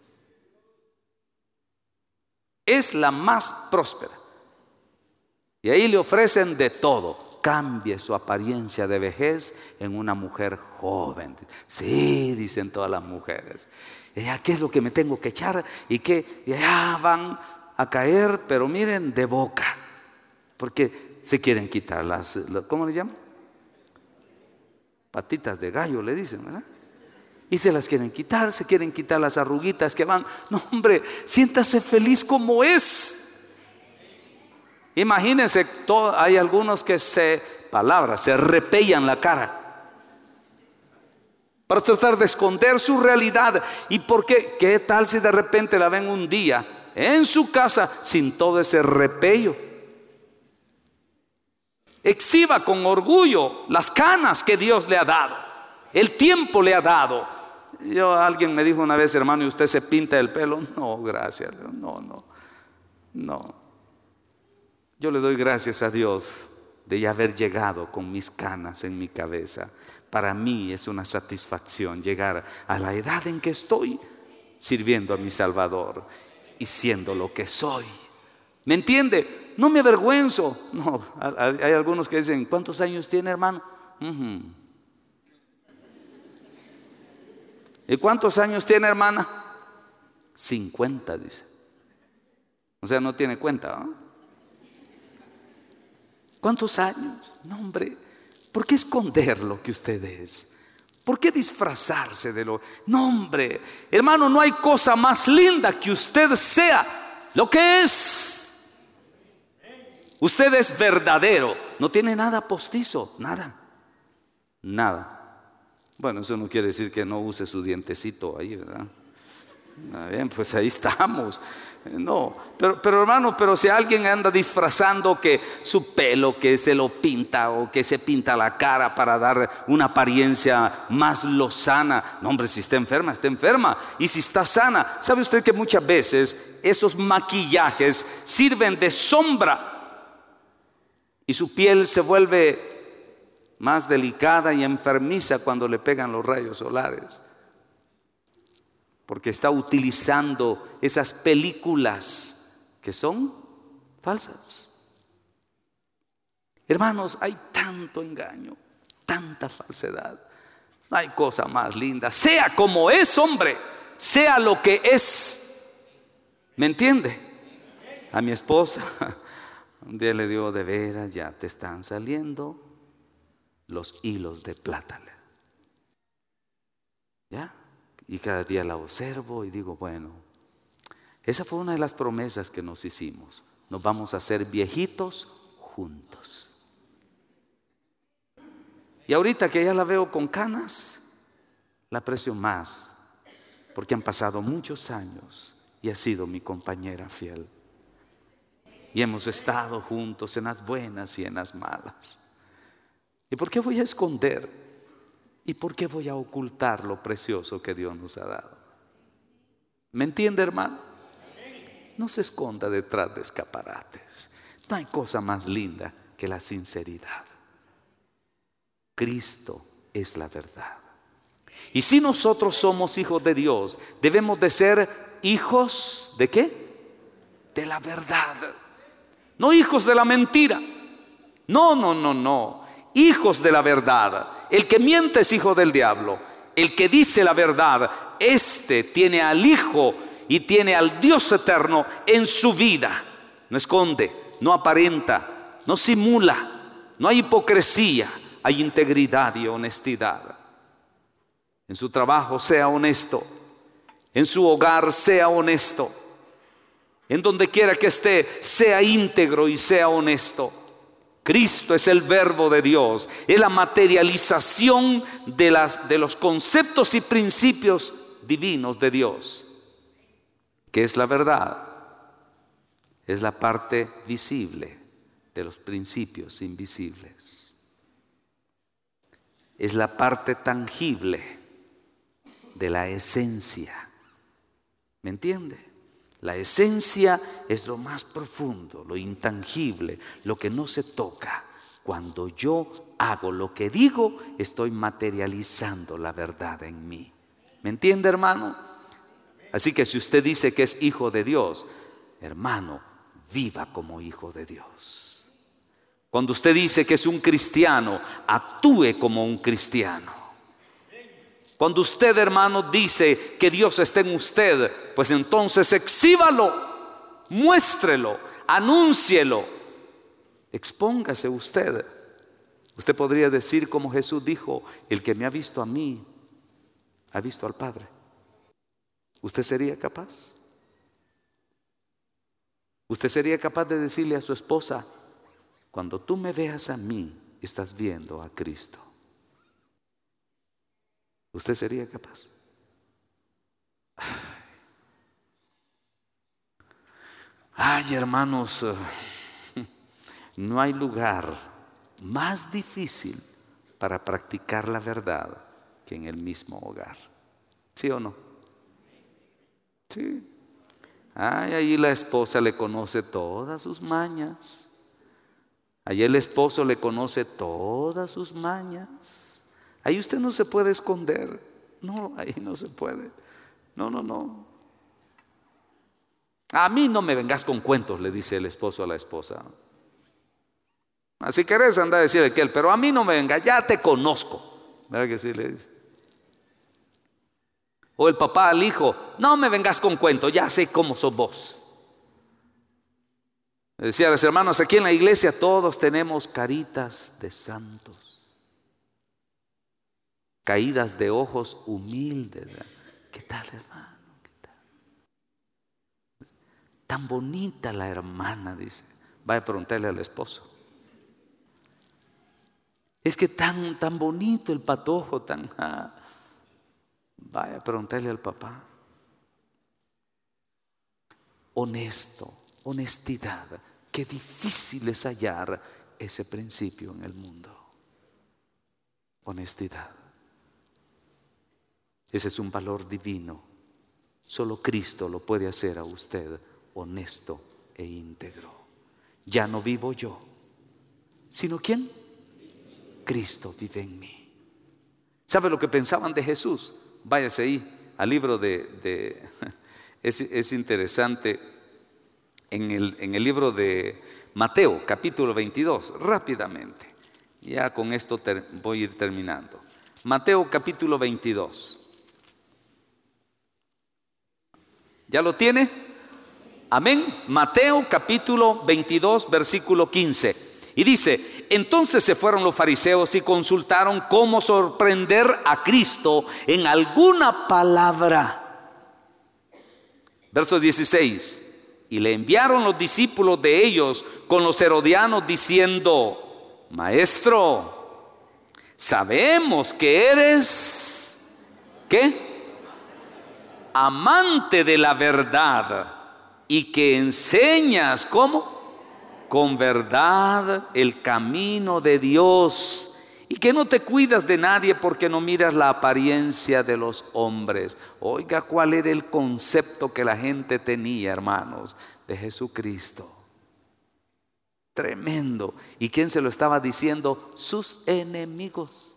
[SPEAKER 1] Es la más próspera. Y ahí le ofrecen de todo. Cambie su apariencia de vejez en una mujer joven. Sí, dicen todas las mujeres. ¿Qué es lo que me tengo que echar? Y que ya van a caer, pero miren, de boca. Porque se quieren quitar las, ¿cómo le llaman? Patitas de gallo le dicen, ¿verdad? Y se las quieren quitar, se quieren quitar las arruguitas que van. No, hombre, siéntase feliz como es. Imagínense, todo, hay algunos que se, palabras, se repellan la cara para tratar de esconder su realidad. ¿Y por qué? ¿Qué tal si de repente la ven un día en su casa sin todo ese repello? Exhiba con orgullo las canas que Dios le ha dado, el tiempo le ha dado. Yo, alguien me dijo una vez, hermano, ¿y usted se pinta el pelo? No, gracias, no, no, no. Yo le doy gracias a Dios de ya haber llegado con mis canas en mi cabeza. Para mí es una satisfacción llegar a la edad en que estoy sirviendo a mi Salvador y siendo lo que soy. ¿Me entiende? No me avergüenzo. No, hay algunos que dicen, ¿cuántos años tiene, hermano? Uh-huh. ¿Y cuántos años tiene, hermana? cincuenta, dice. O sea, no tiene cuenta, ¿no? ¿Cuántos años? No, hombre, ¿por qué esconder lo que usted es? ¿Por qué disfrazarse de lo? No, hombre, hermano, no hay cosa más linda que usted sea lo que es. Usted es verdadero, no tiene nada postizo, nada, nada. Bueno, eso no quiere decir que no use su dientecito ahí, ¿verdad? Bien, pues ahí estamos. No, pero, pero hermano, pero si alguien anda disfrazando que su pelo, que se lo pinta o que se pinta la cara para dar una apariencia más lozana, no, hombre, si está enferma, está enferma. Y si está sana, ¿sabe usted que muchas veces esos maquillajes sirven de sombra y su piel se vuelve más delicada y enfermiza cuando le pegan los rayos solares? Porque está utilizando esas películas que son falsas. Hermanos, hay tanto engaño, tanta falsedad. No hay cosa más linda. Sea como es, hombre, sea lo que es. ¿Me entiende? A mi esposa un día le digo, de veras, ya te están saliendo los hilos de plata. ¿Ya? Y cada día la observo y digo, bueno, esa fue una de las promesas que nos hicimos. Nos vamos a hacer viejitos juntos. Y ahorita que ya la veo con canas, la aprecio más, porque han pasado muchos años y ha sido mi compañera fiel. Y hemos estado juntos en las buenas y en las malas. ¿Y por qué voy a esconder? ¿Y por qué voy a ocultar lo precioso que Dios nos ha dado? ¿Me entiende, hermano? No se esconda detrás de escaparates. No hay cosa más linda que la sinceridad. Cristo es la verdad. Y si nosotros somos hijos de Dios, debemos de ser hijos ¿de qué? De la verdad. No hijos de la mentira. No, no, no, no. Hijos de la verdad. El que miente es hijo del diablo. El que dice la verdad, este tiene al Hijo y tiene al Dios eterno en su vida. No esconde, no aparenta, no simula, no hay hipocresía, hay integridad y honestidad. En su trabajo sea honesto, en su hogar sea honesto, en donde quiera que esté sea íntegro y sea honesto. Cristo es el verbo de Dios, es la materialización de, las, de los conceptos y principios divinos de Dios. ¿Qué es la verdad? Es la parte visible de los principios invisibles. Es la parte tangible de la esencia. ¿Me entiende? La esencia es lo más profundo, lo intangible, lo que no se toca. Cuando yo hago lo que digo, estoy materializando la verdad en mí. ¿Me entiende, hermano? Así que si usted dice que es hijo de Dios, hermano, viva como hijo de Dios. Cuando usted dice que es un cristiano, actúe como un cristiano. Cuando usted, hermano, dice que Dios está en usted, pues entonces exhíbalo, muéstrelo, anúncielo, expóngase usted. Usted podría decir como Jesús dijo: el que me ha visto a mí, ha visto al Padre. ¿Usted sería capaz? ¿Usted sería capaz de decirle a su esposa: cuando tú me veas a mí, estás viendo a Cristo? ¿Usted sería capaz? Ay, hermanos, no hay lugar más difícil para practicar la verdad que en el mismo hogar. ¿Sí o no? Sí. Ay, ahí la esposa le conoce todas sus mañas. Ahí el esposo le conoce todas sus mañas. Ahí usted no se puede esconder. No, ahí no se puede. No, no, no. A mí no me vengas con cuentos, le dice el esposo a la esposa. Así querés andar a decirle aquel, pero a mí no me vengas, ya te conozco. ¿Verdad que sí le dice? O el papá al hijo: no me vengas con cuentos, ya sé cómo sos vos. Le decía a las hermanas aquí en la iglesia: todos tenemos caritas de santos, caídas de ojos humildes. ¿Qué tal, hermano? ¿Qué tal? Tan bonita la hermana, dice. Vaya a preguntarle al esposo. Es que tan, tan bonito el patojo, tan... Ah. Vaya a preguntarle al papá. Honesto, honestidad. Qué difícil es hallar ese principio en el mundo. Honestidad. Ese es un valor divino. Solo Cristo lo puede hacer a usted honesto e íntegro. Ya no vivo yo, sino ¿quién? Cristo vive en mí. ¿Sabe lo que pensaban de Jesús? Váyase ahí al libro de, de es, es interesante, en el, en el libro de Mateo, capítulo veintidós, rápidamente. Ya con esto ter, voy a ir terminando. Mateo capítulo veintidós. ¿Ya lo tiene? Amén. Mateo capítulo veintidós, versículo quince. Y dice: entonces se fueron los fariseos y consultaron cómo sorprender a Cristo en alguna palabra. Verso dieciséis. Y le enviaron los discípulos de ellos con los herodianos diciendo: Maestro, sabemos que eres, ¿qué? amante de la verdad y que enseñas, ¿cómo? Con verdad el camino de Dios, y que no te cuidas de nadie porque no miras la apariencia de los hombres. Oiga, ¿cuál era el concepto que la gente tenía, hermanos, de Jesucristo? Tremendo. ¿Y quién se lo estaba diciendo? Sus enemigos.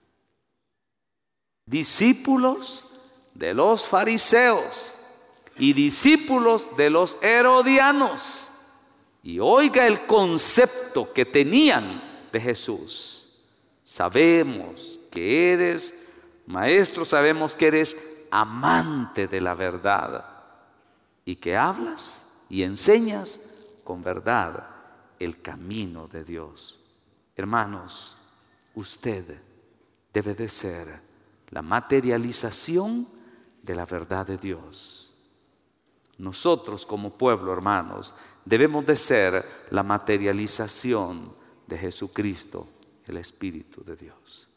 [SPEAKER 1] Discípulos de los fariseos y discípulos de los herodianos. Y oiga el concepto que tenían de Jesús. Sabemos que eres maestro, sabemos que eres amante de la verdad y que hablas y enseñas con verdad el camino de Dios. Hermanos, usted debe de ser la materialización de la verdad de Dios. Nosotros como pueblo, hermanos, debemos de ser la materialización de Jesucristo, el Espíritu de Dios.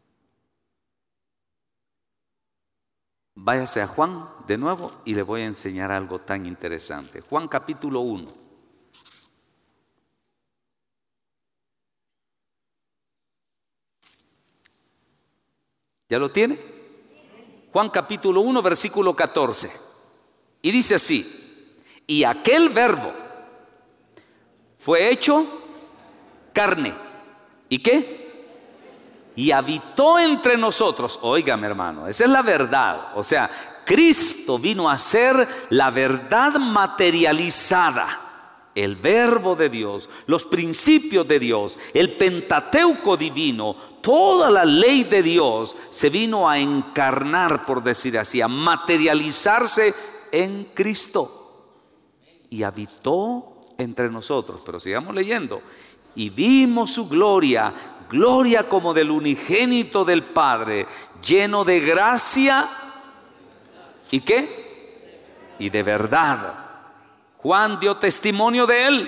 [SPEAKER 1] Váyase a Juan de nuevo y le voy a enseñar algo tan interesante. Juan capítulo uno. ¿Ya lo tiene? Juan capítulo uno, versículo catorce. Y dice así: y aquel verbo fue hecho carne. ¿Y qué? Y habitó entre nosotros. Óigame, hermano, esa es la verdad. O sea, Cristo vino a ser la verdad materializada. El verbo de Dios, los principios de Dios, el Pentateuco divino, toda la ley de Dios se vino a encarnar, por decir así, a materializarse en Cristo. Y habitó entre nosotros. Pero sigamos leyendo. Y vimos su gloria, gloria como del unigénito del Padre, lleno de gracia y ¿qué? Y de verdad. Juan dio testimonio de él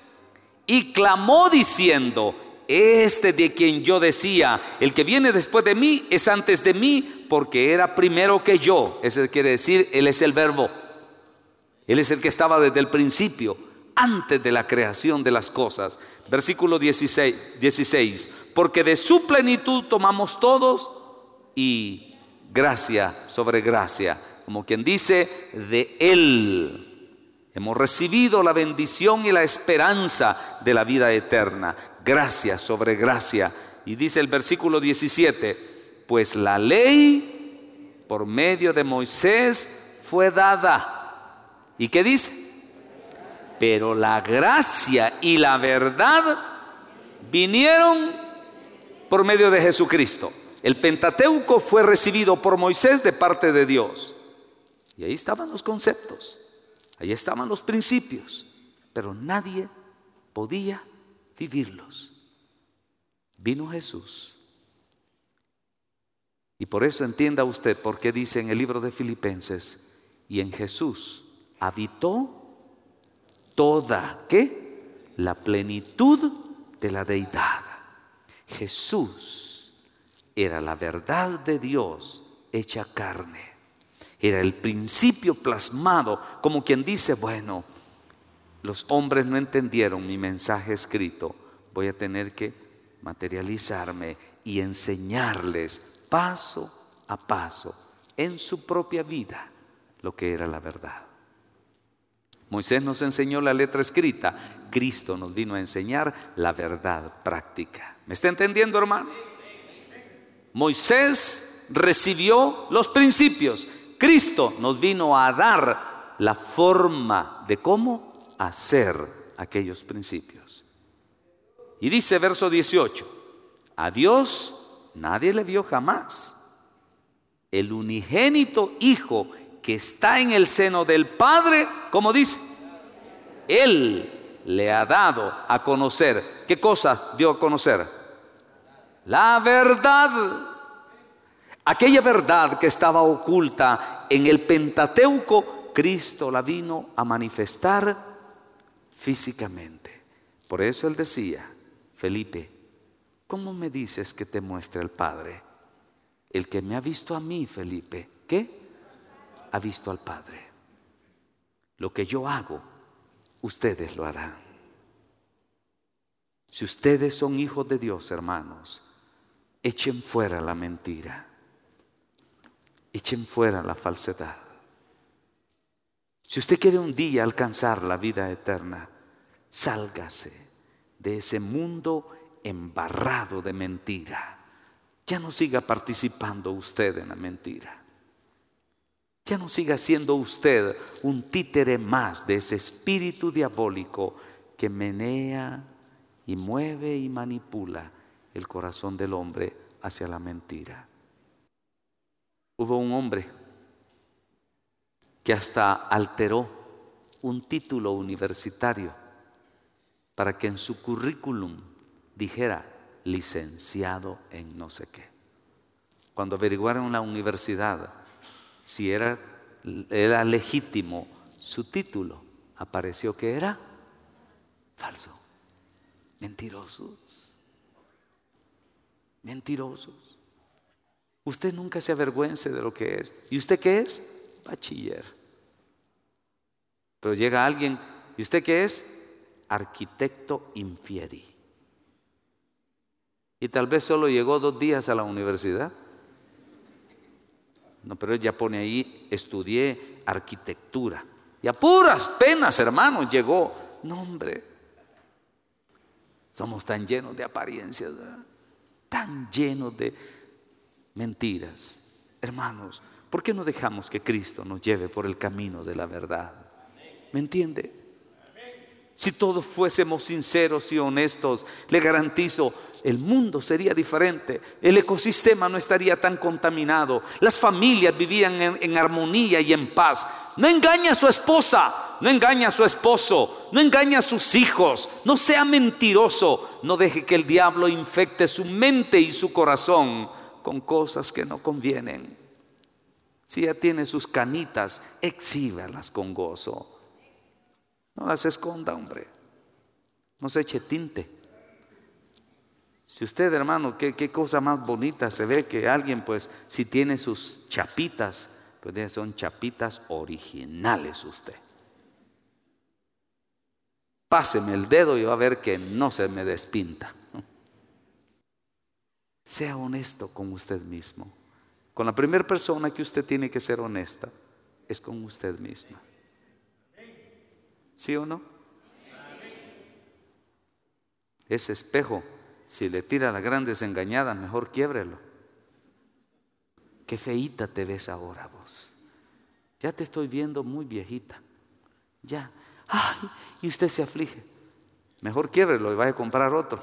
[SPEAKER 1] y clamó diciendo: este de quien yo decía, el que viene después de mí es antes de mí, porque era primero que yo. Ese quiere decir, él es el verbo. Él es el que estaba desde el principio, antes de la creación de las cosas. Versículo dieciséis, porque de su plenitud tomamos todos y gracia sobre gracia, como quien dice, de él hemos recibido la bendición y la esperanza de la vida eterna, gracia sobre gracia. Y dice el versículo diecisiete, pues la ley por medio de Moisés fue dada. ¿Y qué dice? Pero la gracia y la verdad vinieron por medio de Jesucristo. El Pentateuco fue recibido por Moisés de parte de Dios. Y ahí estaban los conceptos, ahí estaban los principios, pero nadie podía vivirlos. Vino Jesús. Y por eso entienda usted por qué dice en el libro de Filipenses, y en Jesús habitó toda, ¿qué? La plenitud de la deidad. Jesús era la verdad de Dios hecha carne. Era el principio plasmado, como quien dice, bueno, los hombres no entendieron mi mensaje escrito, voy a tener que materializarme y enseñarles paso a paso en su propia vida lo que era la verdad. Moisés nos enseñó la letra escrita, Cristo nos vino a enseñar la verdad práctica. ¿Me está entendiendo, hermano? Moisés recibió los principios, Cristo nos vino a dar la forma de cómo hacer aquellos principios. Y dice verso dieciocho, a Dios nadie le vio jamás. El unigénito Hijo que está en el seno del Padre, ¿cómo dice? Él le ha dado a conocer. ¿Qué cosa dio a conocer? La verdad. Aquella verdad que estaba oculta en el Pentateuco, Cristo la vino a manifestar físicamente. Por eso él decía, Felipe, ¿cómo me dices que te muestre el Padre? El que me ha visto a mí, Felipe, ¿qué? ha visto al Padre. Lo que yo hago, ustedes lo harán. Si ustedes son hijos de Dios, hermanos, echen fuera la mentira. Echen fuera la falsedad. Si usted quiere un día alcanzar la vida eterna, sálgase de ese mundo embarrado de mentira. Ya no siga participando usted en la mentira. Ya no siga siendo usted un títere más de ese espíritu diabólico que menea y mueve y manipula el corazón del hombre hacia la mentira. Hubo un hombre que hasta alteró un título universitario para que en su currículum dijera licenciado en no sé qué. Cuando averiguaron en la universidad si era, era legítimo su título, apareció que era falso. Mentirosos. Mentirosos. Usted nunca se avergüence de lo que es. ¿Y usted qué es? Bachiller. Pero llega alguien, ¿y usted qué es? Arquitecto infieri. Y tal vez solo llegó dos días a la universidad. No, pero él ya pone ahí, estudié arquitectura. Y a puras penas, hermanos, llegó. No, hombre. Somos tan llenos de apariencias, ¿verdad? Tan llenos de mentiras. Hermanos, ¿por qué no dejamos que Cristo nos lleve por el camino de la verdad? ¿Me entiende? Si todos fuésemos sinceros y honestos, le garantizo, el mundo sería diferente. El ecosistema no estaría tan contaminado. Las familias vivían en, en armonía y en paz. No engañe a su esposa, no engañe a su esposo, no engañe a sus hijos. No sea mentiroso. No deje que el diablo infecte su mente y su corazón con cosas que no convienen. Si ya tiene sus canitas, exhíbalas con gozo. No las esconda, hombre. No se eche tinte. Si usted, hermano, qué, qué cosa más bonita se ve que alguien, pues, si tiene sus chapitas, pues son chapitas originales usted. Páseme el dedo y va a ver que no se me despinta. Sea honesto con usted mismo. Con la primera persona que usted tiene que ser honesta es con usted misma. ¿Sí o no? Ese espejo, si le tira la gran desengañada, mejor quiébrelo. Qué feíta te ves ahora vos. Ya te estoy viendo muy viejita. Ya. Ay, y usted se aflige. Mejor quiébrelo y vaya a comprar otro.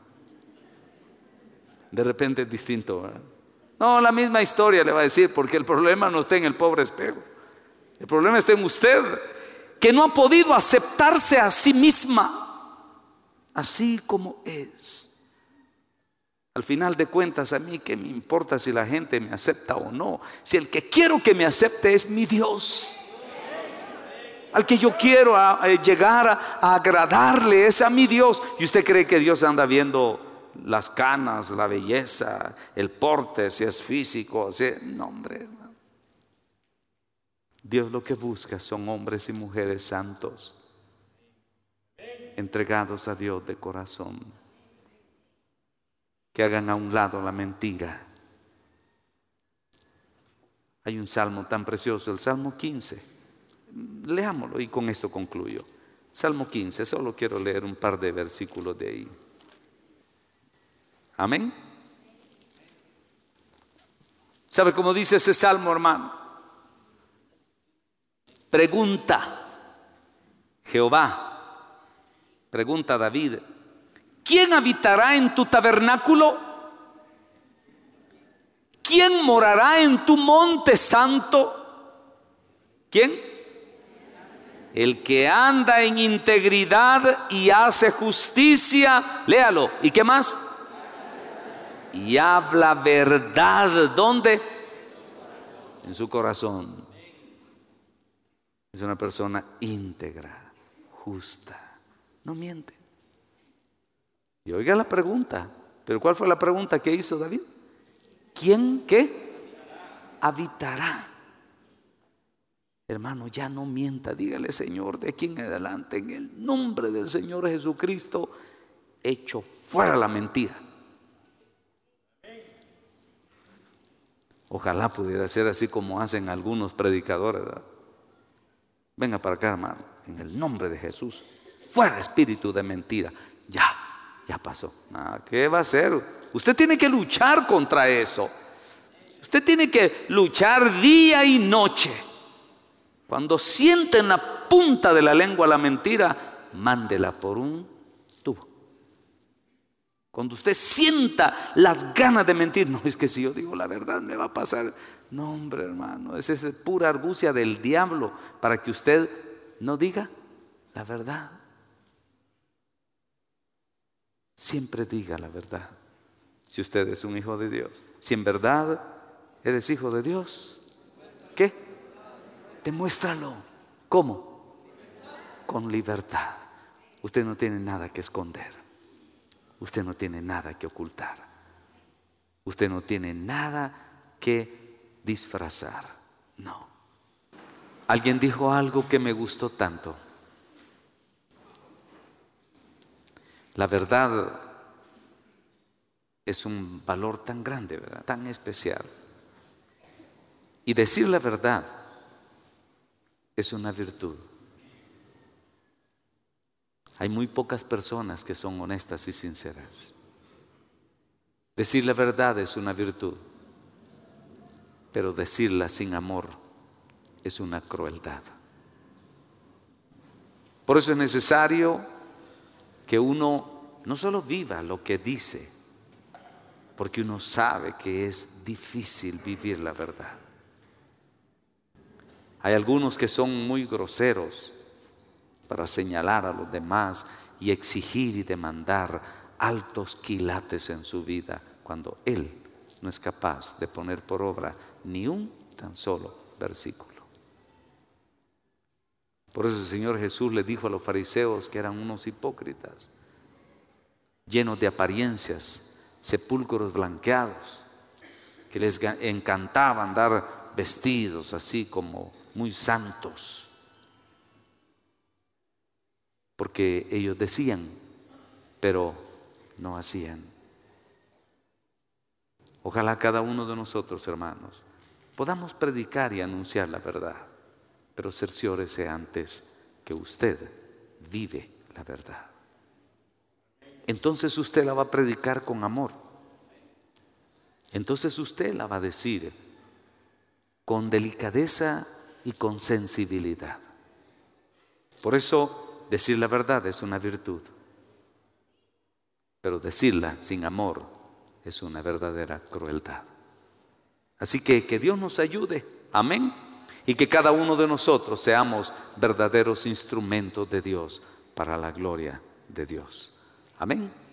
[SPEAKER 1] De repente es distinto, ¿verdad? No, la misma historia le va a decir, porque el problema no está en el pobre espejo. El problema está en usted, que no ha podido aceptarse a sí misma, así como es. Al final de cuentas, a mí qué me importa si la gente me acepta o no, si el que quiero que me acepte es mi Dios. Al que yo quiero a, a llegar a, a agradarle es a mi Dios. ¿Y usted cree que Dios anda viendo las canas, la belleza, el porte, si es físico? Si es... No, hombre. Dios lo que busca son hombres y mujeres santos, entregados a Dios de corazón, que hagan a un lado la mentira. Hay un salmo tan precioso, el Salmo quince. Leámoslo y con esto concluyo. Salmo quince, solo quiero leer un par de versículos de ahí. Amén. ¿Sabe cómo dice ese salmo, hermano? Pregunta Jehová, pregunta David, ¿quién habitará en tu tabernáculo? ¿Quién morará en tu monte santo? ¿Quién? El que anda en integridad y hace justicia. Léalo. ¿Y qué más? Y habla verdad. ¿Dónde? En su corazón. Es una persona íntegra, justa, no miente. Y oiga la pregunta, pero ¿cuál fue la pregunta que hizo David? ¿Quién qué? Habitará. Hermano, ya no mienta. Dígale: Señor, de aquí en adelante, en el nombre del Señor Jesucristo, echo fuera la mentira. Ojalá pudiera ser así como hacen algunos predicadores, ¿verdad? Venga para acá, hermano, en el nombre de Jesús, fuera espíritu de mentira. Ya, ya pasó. Ah, ¿qué va a hacer? Usted tiene que luchar contra eso. Usted tiene que luchar día y noche. Cuando siente en la punta de la lengua la mentira, mándela por un tubo. Cuando usted sienta las ganas de mentir, no, es que si yo digo la verdad me va a pasar. No, hombre, hermano, esa es pura argucia del diablo para que usted no diga la verdad. Siempre diga la verdad. Si usted es un hijo de Dios, si en verdad eres hijo de Dios, ¿qué? Demuéstralo. ¿Cómo? Con libertad. Usted no tiene nada que esconder. Usted no tiene nada que ocultar. Usted no tiene nada que disfrazar. No. Alguien dijo algo que me gustó tanto. La verdad es un valor tan grande, ¿verdad? Tan especial. Y decir la verdad es una virtud. Hay muy pocas personas que son honestas y sinceras. Decir la verdad es una virtud, pero decirla sin amor es una crueldad. Por eso es necesario que uno no solo viva lo que dice, porque uno sabe que es difícil vivir la verdad. Hay algunos que son muy groseros para señalar a los demás y exigir y demandar altos quilates en su vida, cuando él no es capaz de poner por obra ni un tan solo versículo. Por eso el Señor Jesús le dijo a los fariseos que eran unos hipócritas, llenos de apariencias, sepulcros blanqueados, que les encantaba andar vestidos así como muy santos, porque ellos decían, pero no hacían. Ojalá cada uno de nosotros, hermanos, podamos predicar y anunciar la verdad, pero cerciórese antes que usted vive la verdad. Entonces usted la va a predicar con amor. Entonces usted la va a decir con delicadeza y con sensibilidad. Por eso decir la verdad es una virtud, pero decirla sin amor es una verdadera crueldad. Así que que Dios nos ayude, amén, y que cada uno de nosotros seamos verdaderos instrumentos de Dios para la gloria de Dios. Amén.